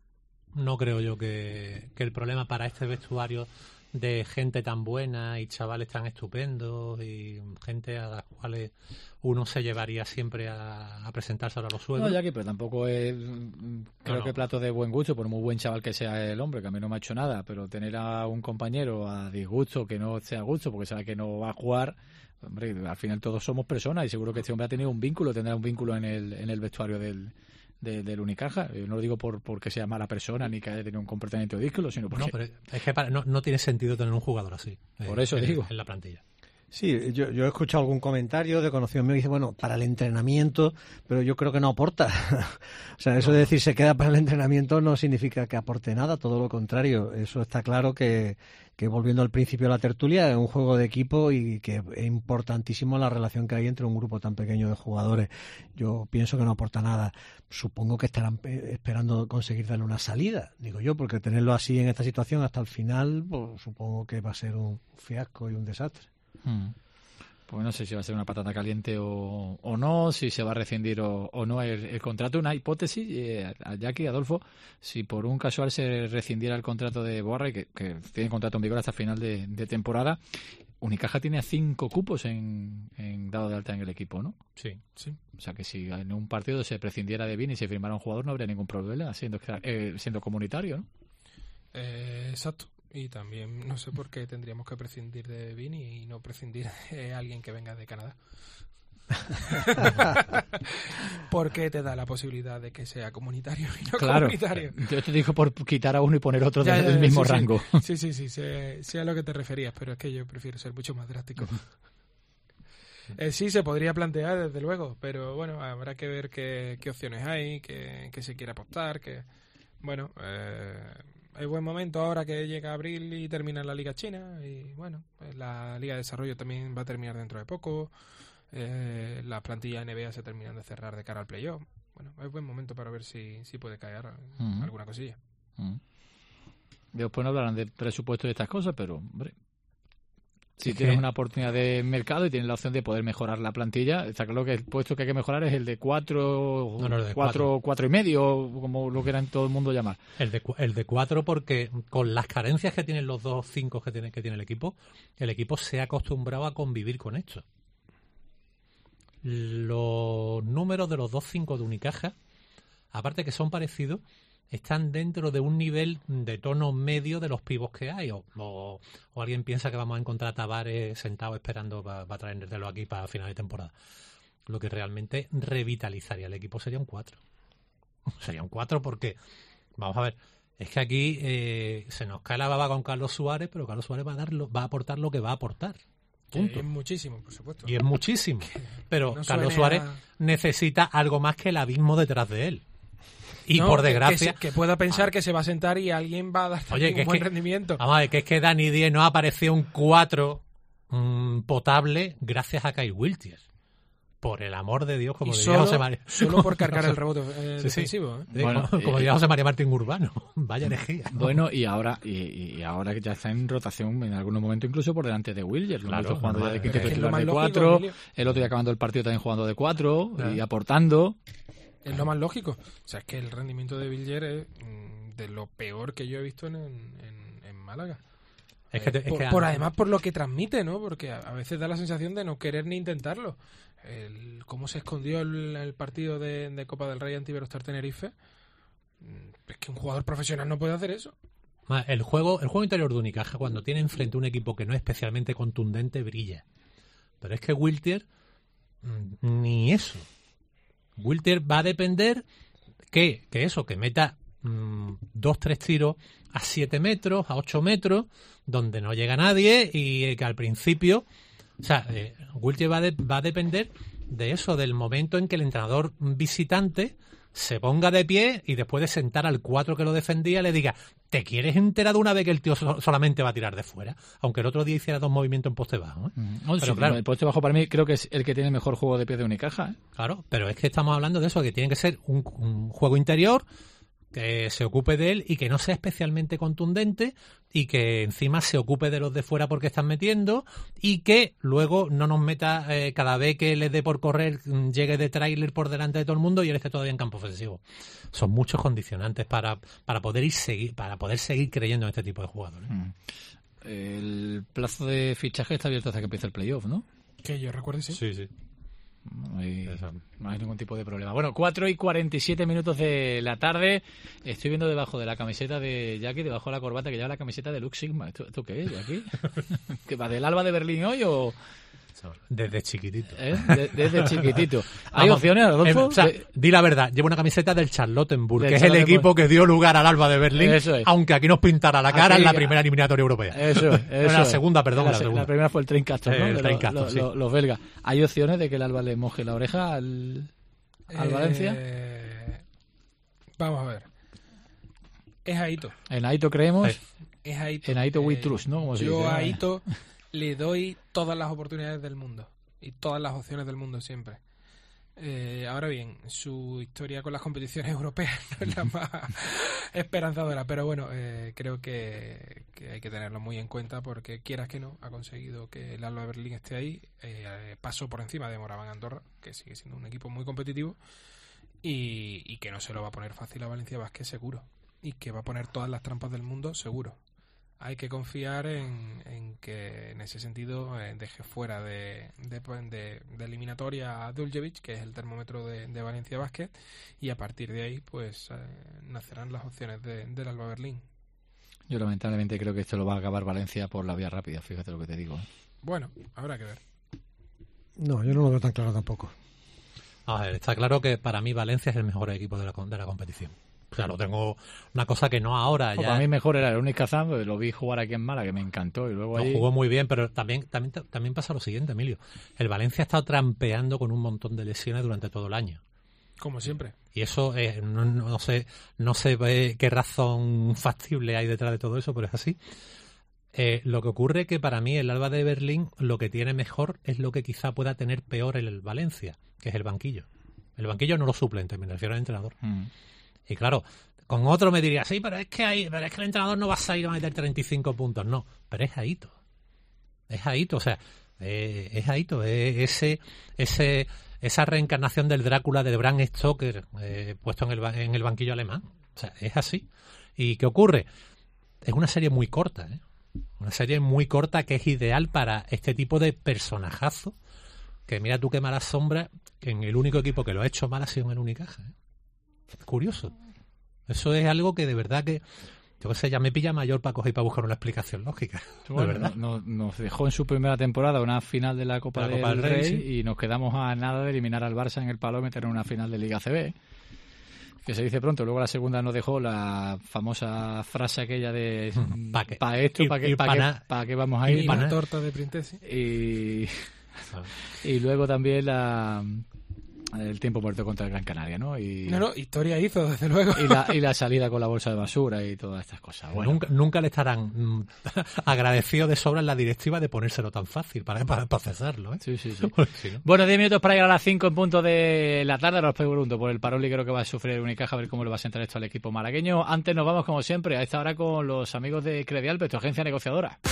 No creo yo que, que el problema para este vestuario de gente tan buena y chavales tan estupendos y gente a las cuales uno se llevaría siempre a, a presentarse a los sueldos. No, ya que, pero tampoco es, mm, creo no. que plato de buen gusto, por muy buen chaval que sea el hombre, que a mí no me ha hecho nada, pero tener a un compañero a disgusto, que no esté a gusto, porque sabe que no va a jugar, hombre, al final todos somos personas y seguro que este hombre ha tenido un vínculo, tendrá un vínculo en el, en el vestuario del, de, del Unicaja. Yo no lo digo por porque sea mala persona ni que haya tenido un comportamiento díscolo, sino porque... No, pero es que para, no, no tiene sentido tener un jugador así. Por eh, eso en, digo. En la plantilla. Sí, yo, yo he escuchado algún comentario de conocido mío que dice, bueno, para el entrenamiento, pero yo creo que no aporta. O sea, eso de decir se queda para el entrenamiento no significa que aporte nada, todo lo contrario. Eso está claro que, que volviendo al principio de la tertulia, es un juego de equipo y que es importantísimo la relación que hay entre un grupo tan pequeño de jugadores. Yo pienso que no aporta nada. Supongo que estarán esperando conseguir darle una salida, digo yo, porque tenerlo así en esta situación hasta el final, pues, supongo que va a ser un fiasco y un desastre. Hmm. Pues no sé si va a ser una patata caliente o, o no, si se va a rescindir o, o no el, el contrato. Una hipótesis, eh, a Jackie, Adolfo, si por un casual se rescindiera el contrato de Boarray, que, que tiene contrato en vigor hasta final de, de temporada, Unicaja tiene cinco cupos en, en dado de alta en el equipo, ¿no? Sí, sí. O sea que si en un partido se prescindiera de Vini y se firmara un jugador no habría ningún problema siendo, eh, siendo comunitario, ¿no? Eh, exacto. Y también no sé por qué tendríamos que prescindir de Vini y no prescindir de alguien que venga de Canadá. Porque te da la posibilidad de que sea comunitario y no claro, comunitario. Yo te digo por quitar a uno y poner otro Ya, del ya, ya, mismo sí, rango. Sí, sí, sí, sí sé, sé a lo que te referías, pero es que yo prefiero ser mucho más drástico. Eh, sí, se podría plantear, desde luego, pero bueno, habrá que ver qué, qué opciones hay, qué, qué se quiere apostar, que bueno, eh, hay buen momento ahora que llega abril y termina la Liga China, y bueno, pues la Liga de Desarrollo también va a terminar dentro de poco, eh, las plantillas N B A se terminan de cerrar de cara al playoff. Bueno, hay buen momento para ver si, si puede caer uh-huh. alguna cosilla. Uh-huh. Después no hablarán de presupuesto y estas cosas, pero hombre, si tienes una oportunidad de mercado y tienes la opción de poder mejorar la plantilla, está claro que el puesto que hay que mejorar es el de cuatro, no, no, el de cuatro, cuatro. cuatro y medio, como lo quieran todo el mundo llamar. El de, el de cuatro, porque con las carencias que tienen los dos cinco que tiene, que tiene el equipo, el equipo se ha acostumbrado a convivir con esto. Los números de los dos cinco de Unicaja, aparte que son parecidos, están dentro de un nivel de tono medio de los pibos que hay. O, o, o alguien piensa que vamos a encontrar a Tavares sentado esperando para pa traerlo aquí para final de temporada. Lo que realmente revitalizaría el equipo sería un cuatro. Sería un cuatro porque, vamos a ver, es que aquí eh, se nos cae la baba con Carlos Suárez, pero Carlos Suárez va a, dar lo, va a aportar lo que va a aportar. Punto. Que es muchísimo, por supuesto. Y es muchísimo. Pero no Carlos Suárez a... necesita algo más que el abismo detrás de él. Y no, por desgracia... Que, que, que pueda pensar ah. que se va a sentar y alguien va a dar Oye, que un buen que, rendimiento. Vamos a ver, que es que Dani Díez no apareció un cuatro mmm, potable gracias a Kai Wiltjer. Por el amor de Dios, como y diría solo, José María. Solo por cargar el rebote eh, sí, defensivo. Sí. ¿eh? Sí, bueno, como, como eh, diría José María Martín Urbano. Vaya herejía. Bueno, y ahora y, y ahora que ya está en rotación en algunos momentos incluso por delante de Wiltjer. Lo claro, claro, jugando ya de quinto titular de cuatro. Lógico, el otro día acabando el partido también jugando de cuatro claro. y aportando. Es lo más lógico. O sea, es que el rendimiento de Wiltjer es mm, de lo peor que yo he visto en, en, en Málaga. Es que te, eh, es por, que por además por lo que transmite, ¿no? Porque a, a veces da la sensación de no querer ni intentarlo. El, cómo se escondió el, el partido de, de Copa del Rey ante Iberostar Tenerife. Es que un jugador profesional no puede hacer eso. El juego, el juego interior de Unicaja, cuando tiene enfrente un equipo que no es especialmente contundente, brilla. Pero es que Wiltjer, ni eso. Wiltjer va a depender que, que eso, que meta mmm, dos, tres tiros a siete metros, a ocho metros, donde no llega nadie y que al principio, o sea, eh, Wiltjer va, de, va a depender de eso, del momento en que el entrenador visitante se ponga de pie y después de sentar al cuatro que lo defendía le diga, ¿te quieres enterar de una vez que el tío so- solamente va a tirar de fuera? Aunque el otro día hiciera dos movimientos en poste bajo. ¿eh? Mm, pero sí, claro, el poste bajo para mí creo que es el que tiene el mejor juego de pie de Unicaja. ¿eh? Claro, pero es que estamos hablando de eso, que tiene que ser un, un juego interior que se ocupe de él y que no sea especialmente contundente y que encima se ocupe de los de fuera porque están metiendo y que luego no nos meta eh, cada vez que le dé por correr llegue de tráiler por delante de todo el mundo y él esté todavía en campo ofensivo. Son muchos condicionantes para, para poder ir seguir para poder seguir creyendo en este tipo de jugadores. Mm. El plazo de fichaje está abierto hasta que empiece el playoff, ¿no? Que yo recuerde, sí. Sí, sí. No hay, no hay ningún tipo de problema. Bueno, cuatro y cuarenta y siete minutos de la tarde. Estoy viendo debajo de la camiseta de Jackie, debajo de la corbata, que lleva la camiseta de Lux Sigma. ¿Esto, esto qué es, Jackie? ¿Que va del Alba de Berlín hoy o...? Desde chiquitito. ¿Eh? De, desde chiquitito. ¿Hay Vamos, opciones, Adolfo? Eh, o sea, de... di la verdad, llevo una camiseta del Charlottenburg, del que es Charlottenburg. el equipo que dio lugar al Alba de Berlín, Eso es. aunque aquí nos pintara la cara Aquí, en la primera eliminatoria europea. Eso es. Eso la es. segunda, perdón, la, la segunda. La primera fue el Trincaster, ¿no? Eh, el De Trincaster, lo, lo, sí. lo, los belgas. ¿Hay opciones de que el Alba le moje la oreja al, al Eh, Valencia? Vamos a ver. Es Aito. En Aito creemos. Eh. Es Aito. En Aito we Eh, trust, ¿no? Como se yo dice. a Aito le doy todas las oportunidades del mundo y todas las opciones del mundo siempre. Eh, ahora bien, su historia con las competiciones europeas no es la más esperanzadora, pero bueno, eh, creo que, que hay que tenerlo muy en cuenta porque quieras que no, ha conseguido que el Alba de Berlín esté ahí, eh, pasó por encima de Moraván Andorra, que sigue siendo un equipo muy competitivo y, y que no se lo va a poner fácil a Valencia Basket seguro y que va a poner todas las trampas del mundo seguro. Hay que confiar en, en que en ese sentido eh, deje fuera de, de, de, de eliminatoria a Duljevic, que es el termómetro de, de Valencia Basket, y a partir de ahí pues eh, nacerán las opciones de, del Alba Berlín. Yo lamentablemente creo que esto lo va a acabar Valencia por la vía rápida, fíjate lo que te digo. ¿eh? Bueno, habrá que ver. No, yo no lo veo tan claro tampoco. A ver, está claro que para mí Valencia es el mejor equipo de la, de la competición. O sea, lo tengo una cosa que no ahora. O ya... Para mí mejor era el Unic Kazan, pues lo vi jugar aquí en Málaga, que me encantó. Y luego no, allí... jugó muy bien, pero también, también, también pasa lo siguiente, Emilio. El Valencia ha estado trampeando con un montón de lesiones durante todo el año. Como siempre. Y eso, eh, no, no, sé, no sé eh, qué razón factible hay detrás de todo eso, pero es así. Eh, lo que ocurre es que para mí el Alba de Berlín lo que tiene mejor es lo que quizá pueda tener peor el Valencia, que es el banquillo. El banquillo no lo suplente, me refiero al entrenador. Mm. Y claro, con otro me diría, sí, pero es que hay, pero es que el entrenador no va a salir a meter treinta y cinco puntos. No, pero es Aito. Es Aito, o sea, eh, es Aito. Es ese, ese, esa reencarnación del Drácula de Bram Stoker eh, puesto en el, en el banquillo alemán. O sea, es así. ¿Y qué ocurre? Es una serie muy corta, ¿eh? Una serie muy corta que es ideal para este tipo de personajazo. Que mira tú qué mala sombra, que en el único equipo que lo ha hecho mal ha sido en el Unicaja, ¿eh? Curioso. Eso es algo que de verdad que, yo qué sé, ya me pilla mayor para coger y para buscar una explicación lógica. Bueno, de verdad. No, nos dejó en su primera temporada una final de la Copa, la del, Copa del Rey, Rey sí. Y nos quedamos a nada de eliminar al Barça en el palo y meter en una final de Liga C B. Que se dice pronto. Luego la segunda nos dejó la famosa frase aquella de ¿para qué? ¿Para esto? ¿Para qué, pa qué, pa qué vamos a ir? Y la torta de Printesi. Y, y luego también la... el tiempo muerto contra el Gran Canaria, ¿no? Y, no, no, historia hizo, desde luego. Y la, y la salida con la bolsa de basura y todas estas cosas. Bueno. Nunca, nunca le estarán mm, agradecidos de sobra en la directiva de ponérselo tan fácil para, para procesarlo, ¿eh? Sí, sí, sí. sí ¿no? Bueno, diez minutos para llegar a las cinco en punto de la tarde. Ahora os pregunto por el parón liguero que va a sufrir Unicaja, a ver cómo le va a sentar esto al equipo malagueño. Antes nos vamos, como siempre, a esta hora con los amigos de Credialpes, tu agencia negociadora.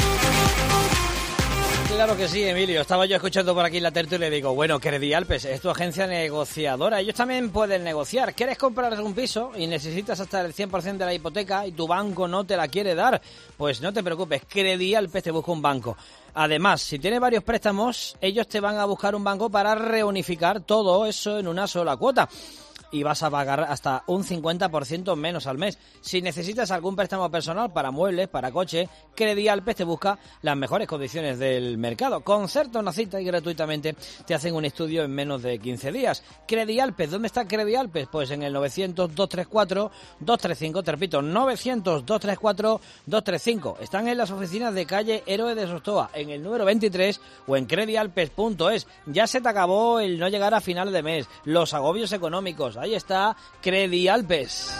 Claro que sí, Emilio. Estaba yo escuchando por aquí la tertulia y le digo, bueno, Credialpes es tu agencia negociadora. Ellos también pueden negociar. ¿Quieres comprar un piso y necesitas hasta el cien por ciento de la hipoteca y tu banco no te la quiere dar? Pues no te preocupes, Credialpes te busca un banco. Además, si tienes varios préstamos, ellos te van a buscar un banco para reunificar todo eso en una sola cuota. Y vas a pagar hasta un cincuenta por ciento menos al mes. Si necesitas algún préstamo personal para muebles, para coche, Credialpes te busca las mejores condiciones del mercado. Concerta una cita y gratuitamente te hacen un estudio en menos de quince días. Credialpes, ¿dónde está Credialpes? Pues en el novecientos, doscientos treinta y cuatro, doscientos treinta y cinco, te repito, novecientos, doscientos treinta y cuatro, doscientos treinta y cinco. Están en las oficinas de calle Héroe de Sostoa, en el número veintitrés o en credialpes punto es. Ya se te acabó el no llegar a final de mes, los agobios económicos. Ahí está Credialpes.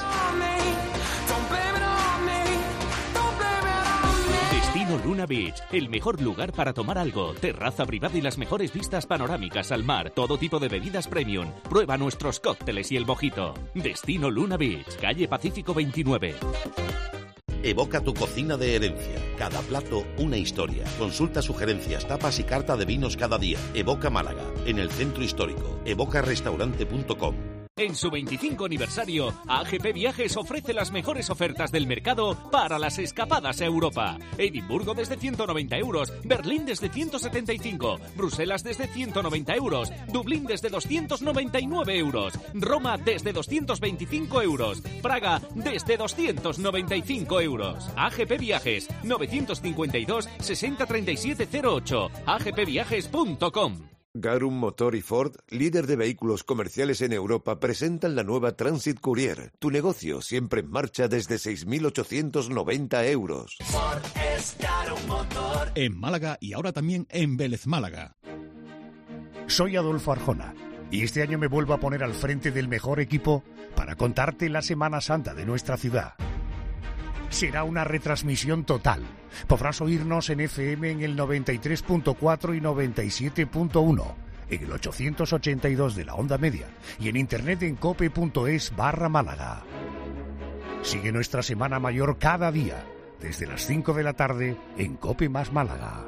Destino Luna Beach, el mejor lugar para tomar algo. Terraza privada y las mejores vistas panorámicas al mar. Todo tipo de bebidas premium. Prueba nuestros cócteles y el mojito. Destino Luna Beach, calle Pacífico veintinueve. Evoca tu cocina de herencia. Cada plato, una historia. Consulta sugerencias, tapas y carta de vinos cada día. Evoca Málaga, en el centro histórico. evoca restaurante punto com. En su veinticinco aniversario, A G P Viajes ofrece las mejores ofertas del mercado para las escapadas a Europa. Edimburgo desde ciento noventa euros, Berlín desde ciento setenta y cinco, Bruselas desde ciento noventa euros, Dublín desde doscientos noventa y nueve euros, Roma desde doscientos veinticinco euros, Praga desde doscientos noventa y cinco euros. A G P Viajes, novecientos cincuenta y dos, sesenta, treinta y siete cero ocho, a g p viajes punto com. Garum Motor y Ford, líder de vehículos comerciales en Europa, presentan la nueva Transit Courier. Tu negocio siempre en marcha desde seis mil ochocientos noventa euros. Ford es Garum Motor. En Málaga y ahora también en Vélez Málaga. Soy Adolfo Arjona y este año me vuelvo a poner al frente del mejor equipo para contarte la Semana Santa de nuestra ciudad. Será una retransmisión total. Podrás oírnos en F M en el noventa y tres punto cuatro y noventa y siete punto uno, en el ochocientos ochenta y dos de la onda media y en internet en cope punto es barra Málaga. Sigue nuestra Semana Mayor cada día, desde las cinco de la tarde en Cope más Málaga.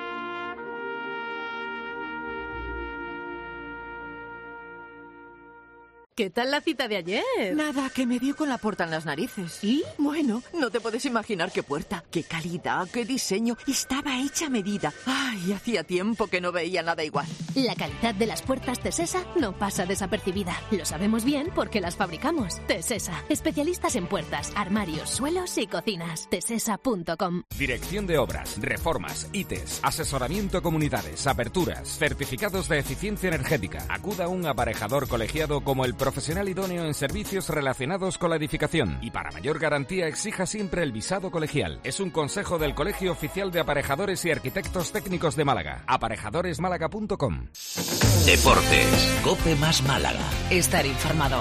¿Qué tal la cita de ayer? Nada, que me dio con la puerta en las narices. ¿Y? Bueno, no te puedes imaginar qué puerta, qué calidad, qué diseño. Estaba hecha a medida. Ay, hacía tiempo que no veía nada igual. La calidad de las puertas Tesesa no pasa desapercibida. Lo sabemos bien porque las fabricamos. Tesesa, especialistas en puertas, armarios, suelos y cocinas. tesesa punto com. Dirección de Obras, Reformas, I T E S, asesoramiento a comunidades, aperturas, certificados de eficiencia energética. Acuda a un aparejador colegiado como el profesional idóneo en servicios relacionados con la edificación. Y para mayor garantía exija siempre el visado colegial. Es un consejo del Colegio Oficial de Aparejadores y Arquitectos Técnicos de Málaga. aparejadores málaga punto com. Deportes. COPE más Málaga. Estar informado.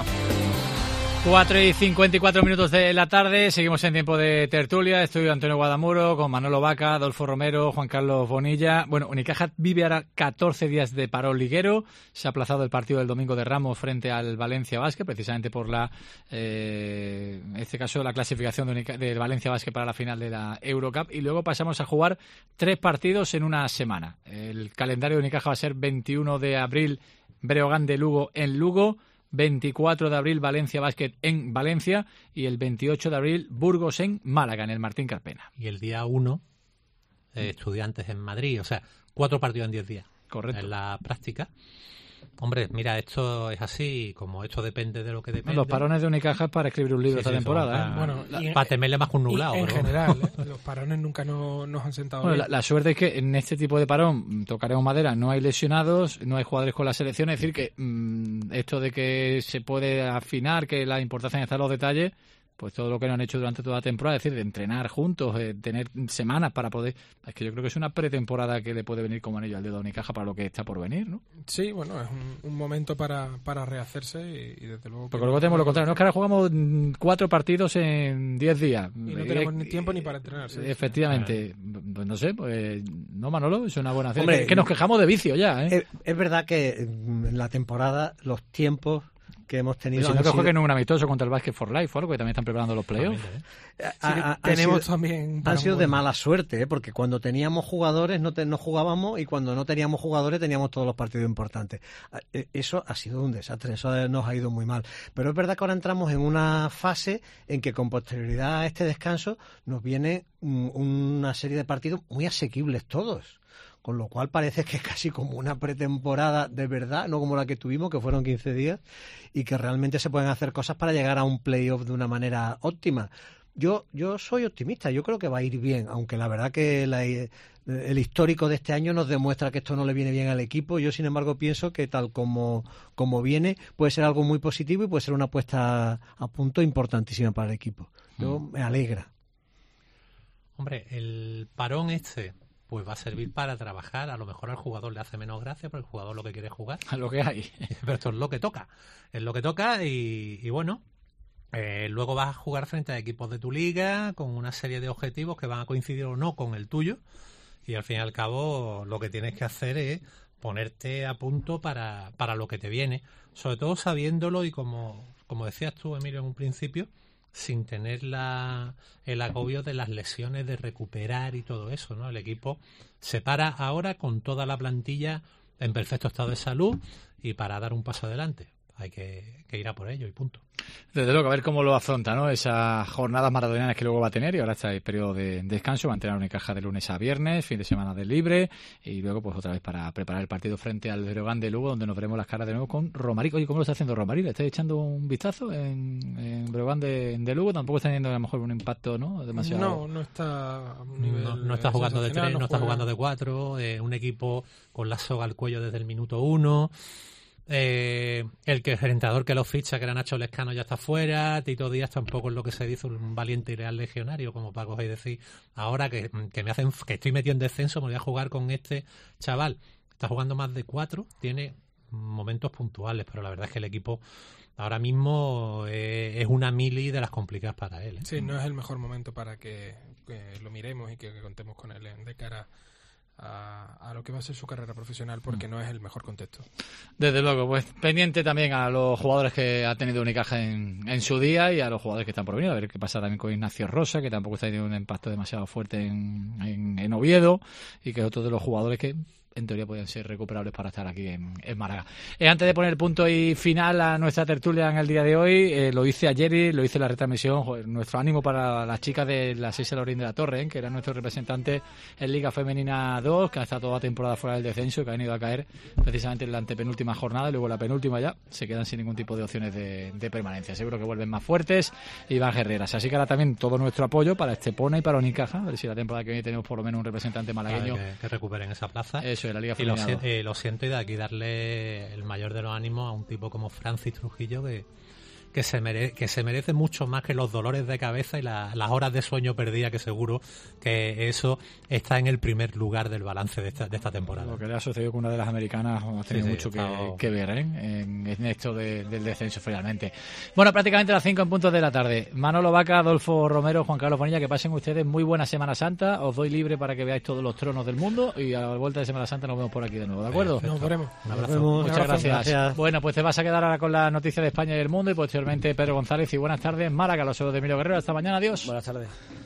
cuatro y cincuenta y cuatro minutos de la tarde, seguimos en tiempo de tertulia. Estoy Antonio Guadamuro con Manolo Vaca, Adolfo Romero, Juan Carlos Bonilla. Bueno, Unicaja vive ahora catorce días de parón liguero. Se ha aplazado el partido del domingo de Ramos frente al Valencia Basket, precisamente por la, eh, en este caso, la clasificación de, Unica, de Valencia Basket para la final de la Eurocup. Y luego pasamos a jugar tres partidos en una semana. El calendario de Unicaja va a ser veintiuno de abril, Breogán de Lugo en Lugo. veinticuatro de abril, Valencia Basket en Valencia, y el veintiocho de abril, Burgos en Málaga, en el Martín Carpena. Y el día uno, eh, Estudiantes en Madrid. O sea, cuatro partidos en diez días. Correcto. En la práctica. Hombre, mira, esto es así, como esto depende de lo que depende. Los parones de Unicaja es para escribir un libro sí, esta sí, temporada. Para, ¿eh? Bueno, la, para temerle más que un nublado. En ¿no? general, ¿eh? Los parones nunca no, nos han sentado bueno, bien. La, la suerte es que en este tipo de parón, tocaremos madera, no hay lesionados, no hay jugadores con la selección. Es decir, que mmm, esto de que se puede afinar, que la importancia está en los detalles, pues todo lo que no han hecho durante toda la temporada, es decir, de entrenar juntos, de tener semanas para poder... Es que yo creo que es una pretemporada que le puede venir como anillo al dedo a Unicaja para lo que está por venir, ¿no? Sí, bueno, es un, un momento para, para rehacerse y, y desde luego... Porque luego tenemos lo contrario, no es que ahora jugamos cuatro partidos en diez días. Y no tenemos ni tiempo ni para entrenar. ¿sí? Efectivamente. Pues no sé, pues no, Manolo, es una buena acción. Hombre, es que nos quejamos de vicio ya, ¿eh? Es, es verdad que en la temporada los tiempos que hemos tenido... Pero si no que sido... jueguen un amistoso contra el Basket for Life o algo, que también están preparando los playoffs. ¿eh? A, a, tenemos sido, también... Han sido un... de mala suerte, ¿eh? Porque cuando teníamos jugadores no, te, no jugábamos, y cuando no teníamos jugadores teníamos todos los partidos importantes. Eso ha sido un desastre, eso nos ha ido muy mal. Pero es verdad que ahora entramos en una fase en que con posterioridad a este descanso nos viene un, una serie de partidos muy asequibles todos. Con lo cual parece que es casi como una pretemporada de verdad, no como la que tuvimos, que fueron quince días, y que realmente se pueden hacer cosas para llegar a un playoff de una manera óptima. Yo yo soy optimista, yo creo que va a ir bien, aunque la verdad que la, el histórico de este año nos demuestra que esto no le viene bien al equipo. Yo, sin embargo, pienso que tal como, como viene, puede ser algo muy positivo y puede ser una puesta a punto importantísima para el equipo. Yo me alegra. Hombre, el parón este... pues va a servir para trabajar. A lo mejor al jugador le hace menos gracia, pero el jugador lo que quiere es jugar. A lo que hay. Pero esto es lo que toca. Es lo que toca y, y bueno, eh, luego vas a jugar frente a equipos de tu liga con una serie de objetivos que van a coincidir o no con el tuyo. Y al fin y al cabo lo que tienes que hacer es ponerte a punto para, para lo que te viene. Sobre todo sabiéndolo y como, como decías tú, Emilio, en un principio, sin tener la, el agobio de las lesiones, de recuperar y todo eso, ¿no? El equipo se para ahora con toda la plantilla en perfecto estado de salud y para dar un paso adelante. Hay que, que ir a por ello y punto. Desde luego, a ver cómo lo afronta, ¿no? Esas jornadas maratonianas que luego va a tener, y ahora está el periodo de descanso, va a entrenar Unicaja de lunes a viernes, fin de semana de libre, y luego pues otra vez para preparar el partido frente al Breogán de Lugo, donde nos veremos las caras de nuevo con Romarí. Oye, ¿cómo lo está haciendo Romarí? ¿Le estáis echando un vistazo en, en Breogán de, de Lugo? Tampoco está teniendo a lo mejor un impacto, ¿no? Demasiado... No, no está a un nivel... No, no está jugando de tres, no, no está juega. jugando de cuatro, eh, un equipo con la soga al cuello desde el minuto uno... Eh, el que el entrenador que lo ficha, que era Nacho Lescano, ya está fuera. Tito Díaz tampoco es lo que se dice un valiente y leal legionario, como para coger y decir ahora que, que me hacen que estoy metido en descenso, me voy a jugar con este chaval. Está jugando más de cuatro, tiene momentos puntuales, pero la verdad es que el equipo ahora mismo eh, es una mili de las complicadas para él, ¿eh? Sí, no es el mejor momento para que, que lo miremos y que, que contemos con él de cara A, a lo que va a ser su carrera profesional, porque no es el mejor contexto. Desde luego, pues pendiente también a los jugadores que ha tenido Unicaja en, en su día y a los jugadores que están por venir, a ver qué pasa también con Ignacio Rosa, que tampoco está teniendo un impacto demasiado fuerte en, en, en Oviedo, y que es otro de los jugadores que en teoría pueden ser recuperables para estar aquí en, en Málaga. Eh, antes de poner punto y final a nuestra tertulia en el día de hoy, eh, lo hice ayer y lo hice en la retransmisión, joder, nuestro ánimo para las chicas de la Seis Lorín de la Torre, ¿eh? Que eran nuestros representantes en Liga Femenina dos, que ha estado toda la temporada fuera del descenso, que han ido a caer precisamente en la antepenúltima jornada y luego la penúltima ya se quedan sin ningún tipo de opciones de, de permanencia. Seguro que vuelven más fuertes y van guerreras. Así que ahora también todo nuestro apoyo para Estepona y para Unicaja, a ver si la temporada que viene tenemos por lo menos un representante malagueño. Que, que recuperen esa plaza. Eso eso de la Liga Y lo, Femenina. si- eh, lo siento, y de aquí darle el mayor de los ánimos a un tipo como Francis Trujillo, que, que, se, mere- que se merece mucho más que los dolores de cabeza y la- las horas de sueño perdidas, que seguro que eso está en el primer lugar del balance de esta, de esta temporada. Lo que le ha sucedido con una de las americanas ha tenido Sí, sí, mucho que, estado- que ver, ¿eh? en, en esto de- del descenso finalmente. Bueno, prácticamente las cinco en punto de la tarde. Manolo Vaca, Adolfo Romero, Juan Carlos Bonilla, que pasen ustedes muy buena Semana Santa. Os doy libre para que veáis todos los tronos del mundo y a la vuelta de Semana Santa nos vemos por aquí de nuevo, ¿de acuerdo? Nos veremos. Un abrazo. Nos vemos. Muchas Un abrazo. gracias. Gracias. Bueno, pues te vas a quedar ahora con la noticia de España y el mundo y posteriormente Pedro González y buenas tardes, Málaga, los ojos de Emilio Guerrero. Hasta mañana, adiós. Buenas tardes.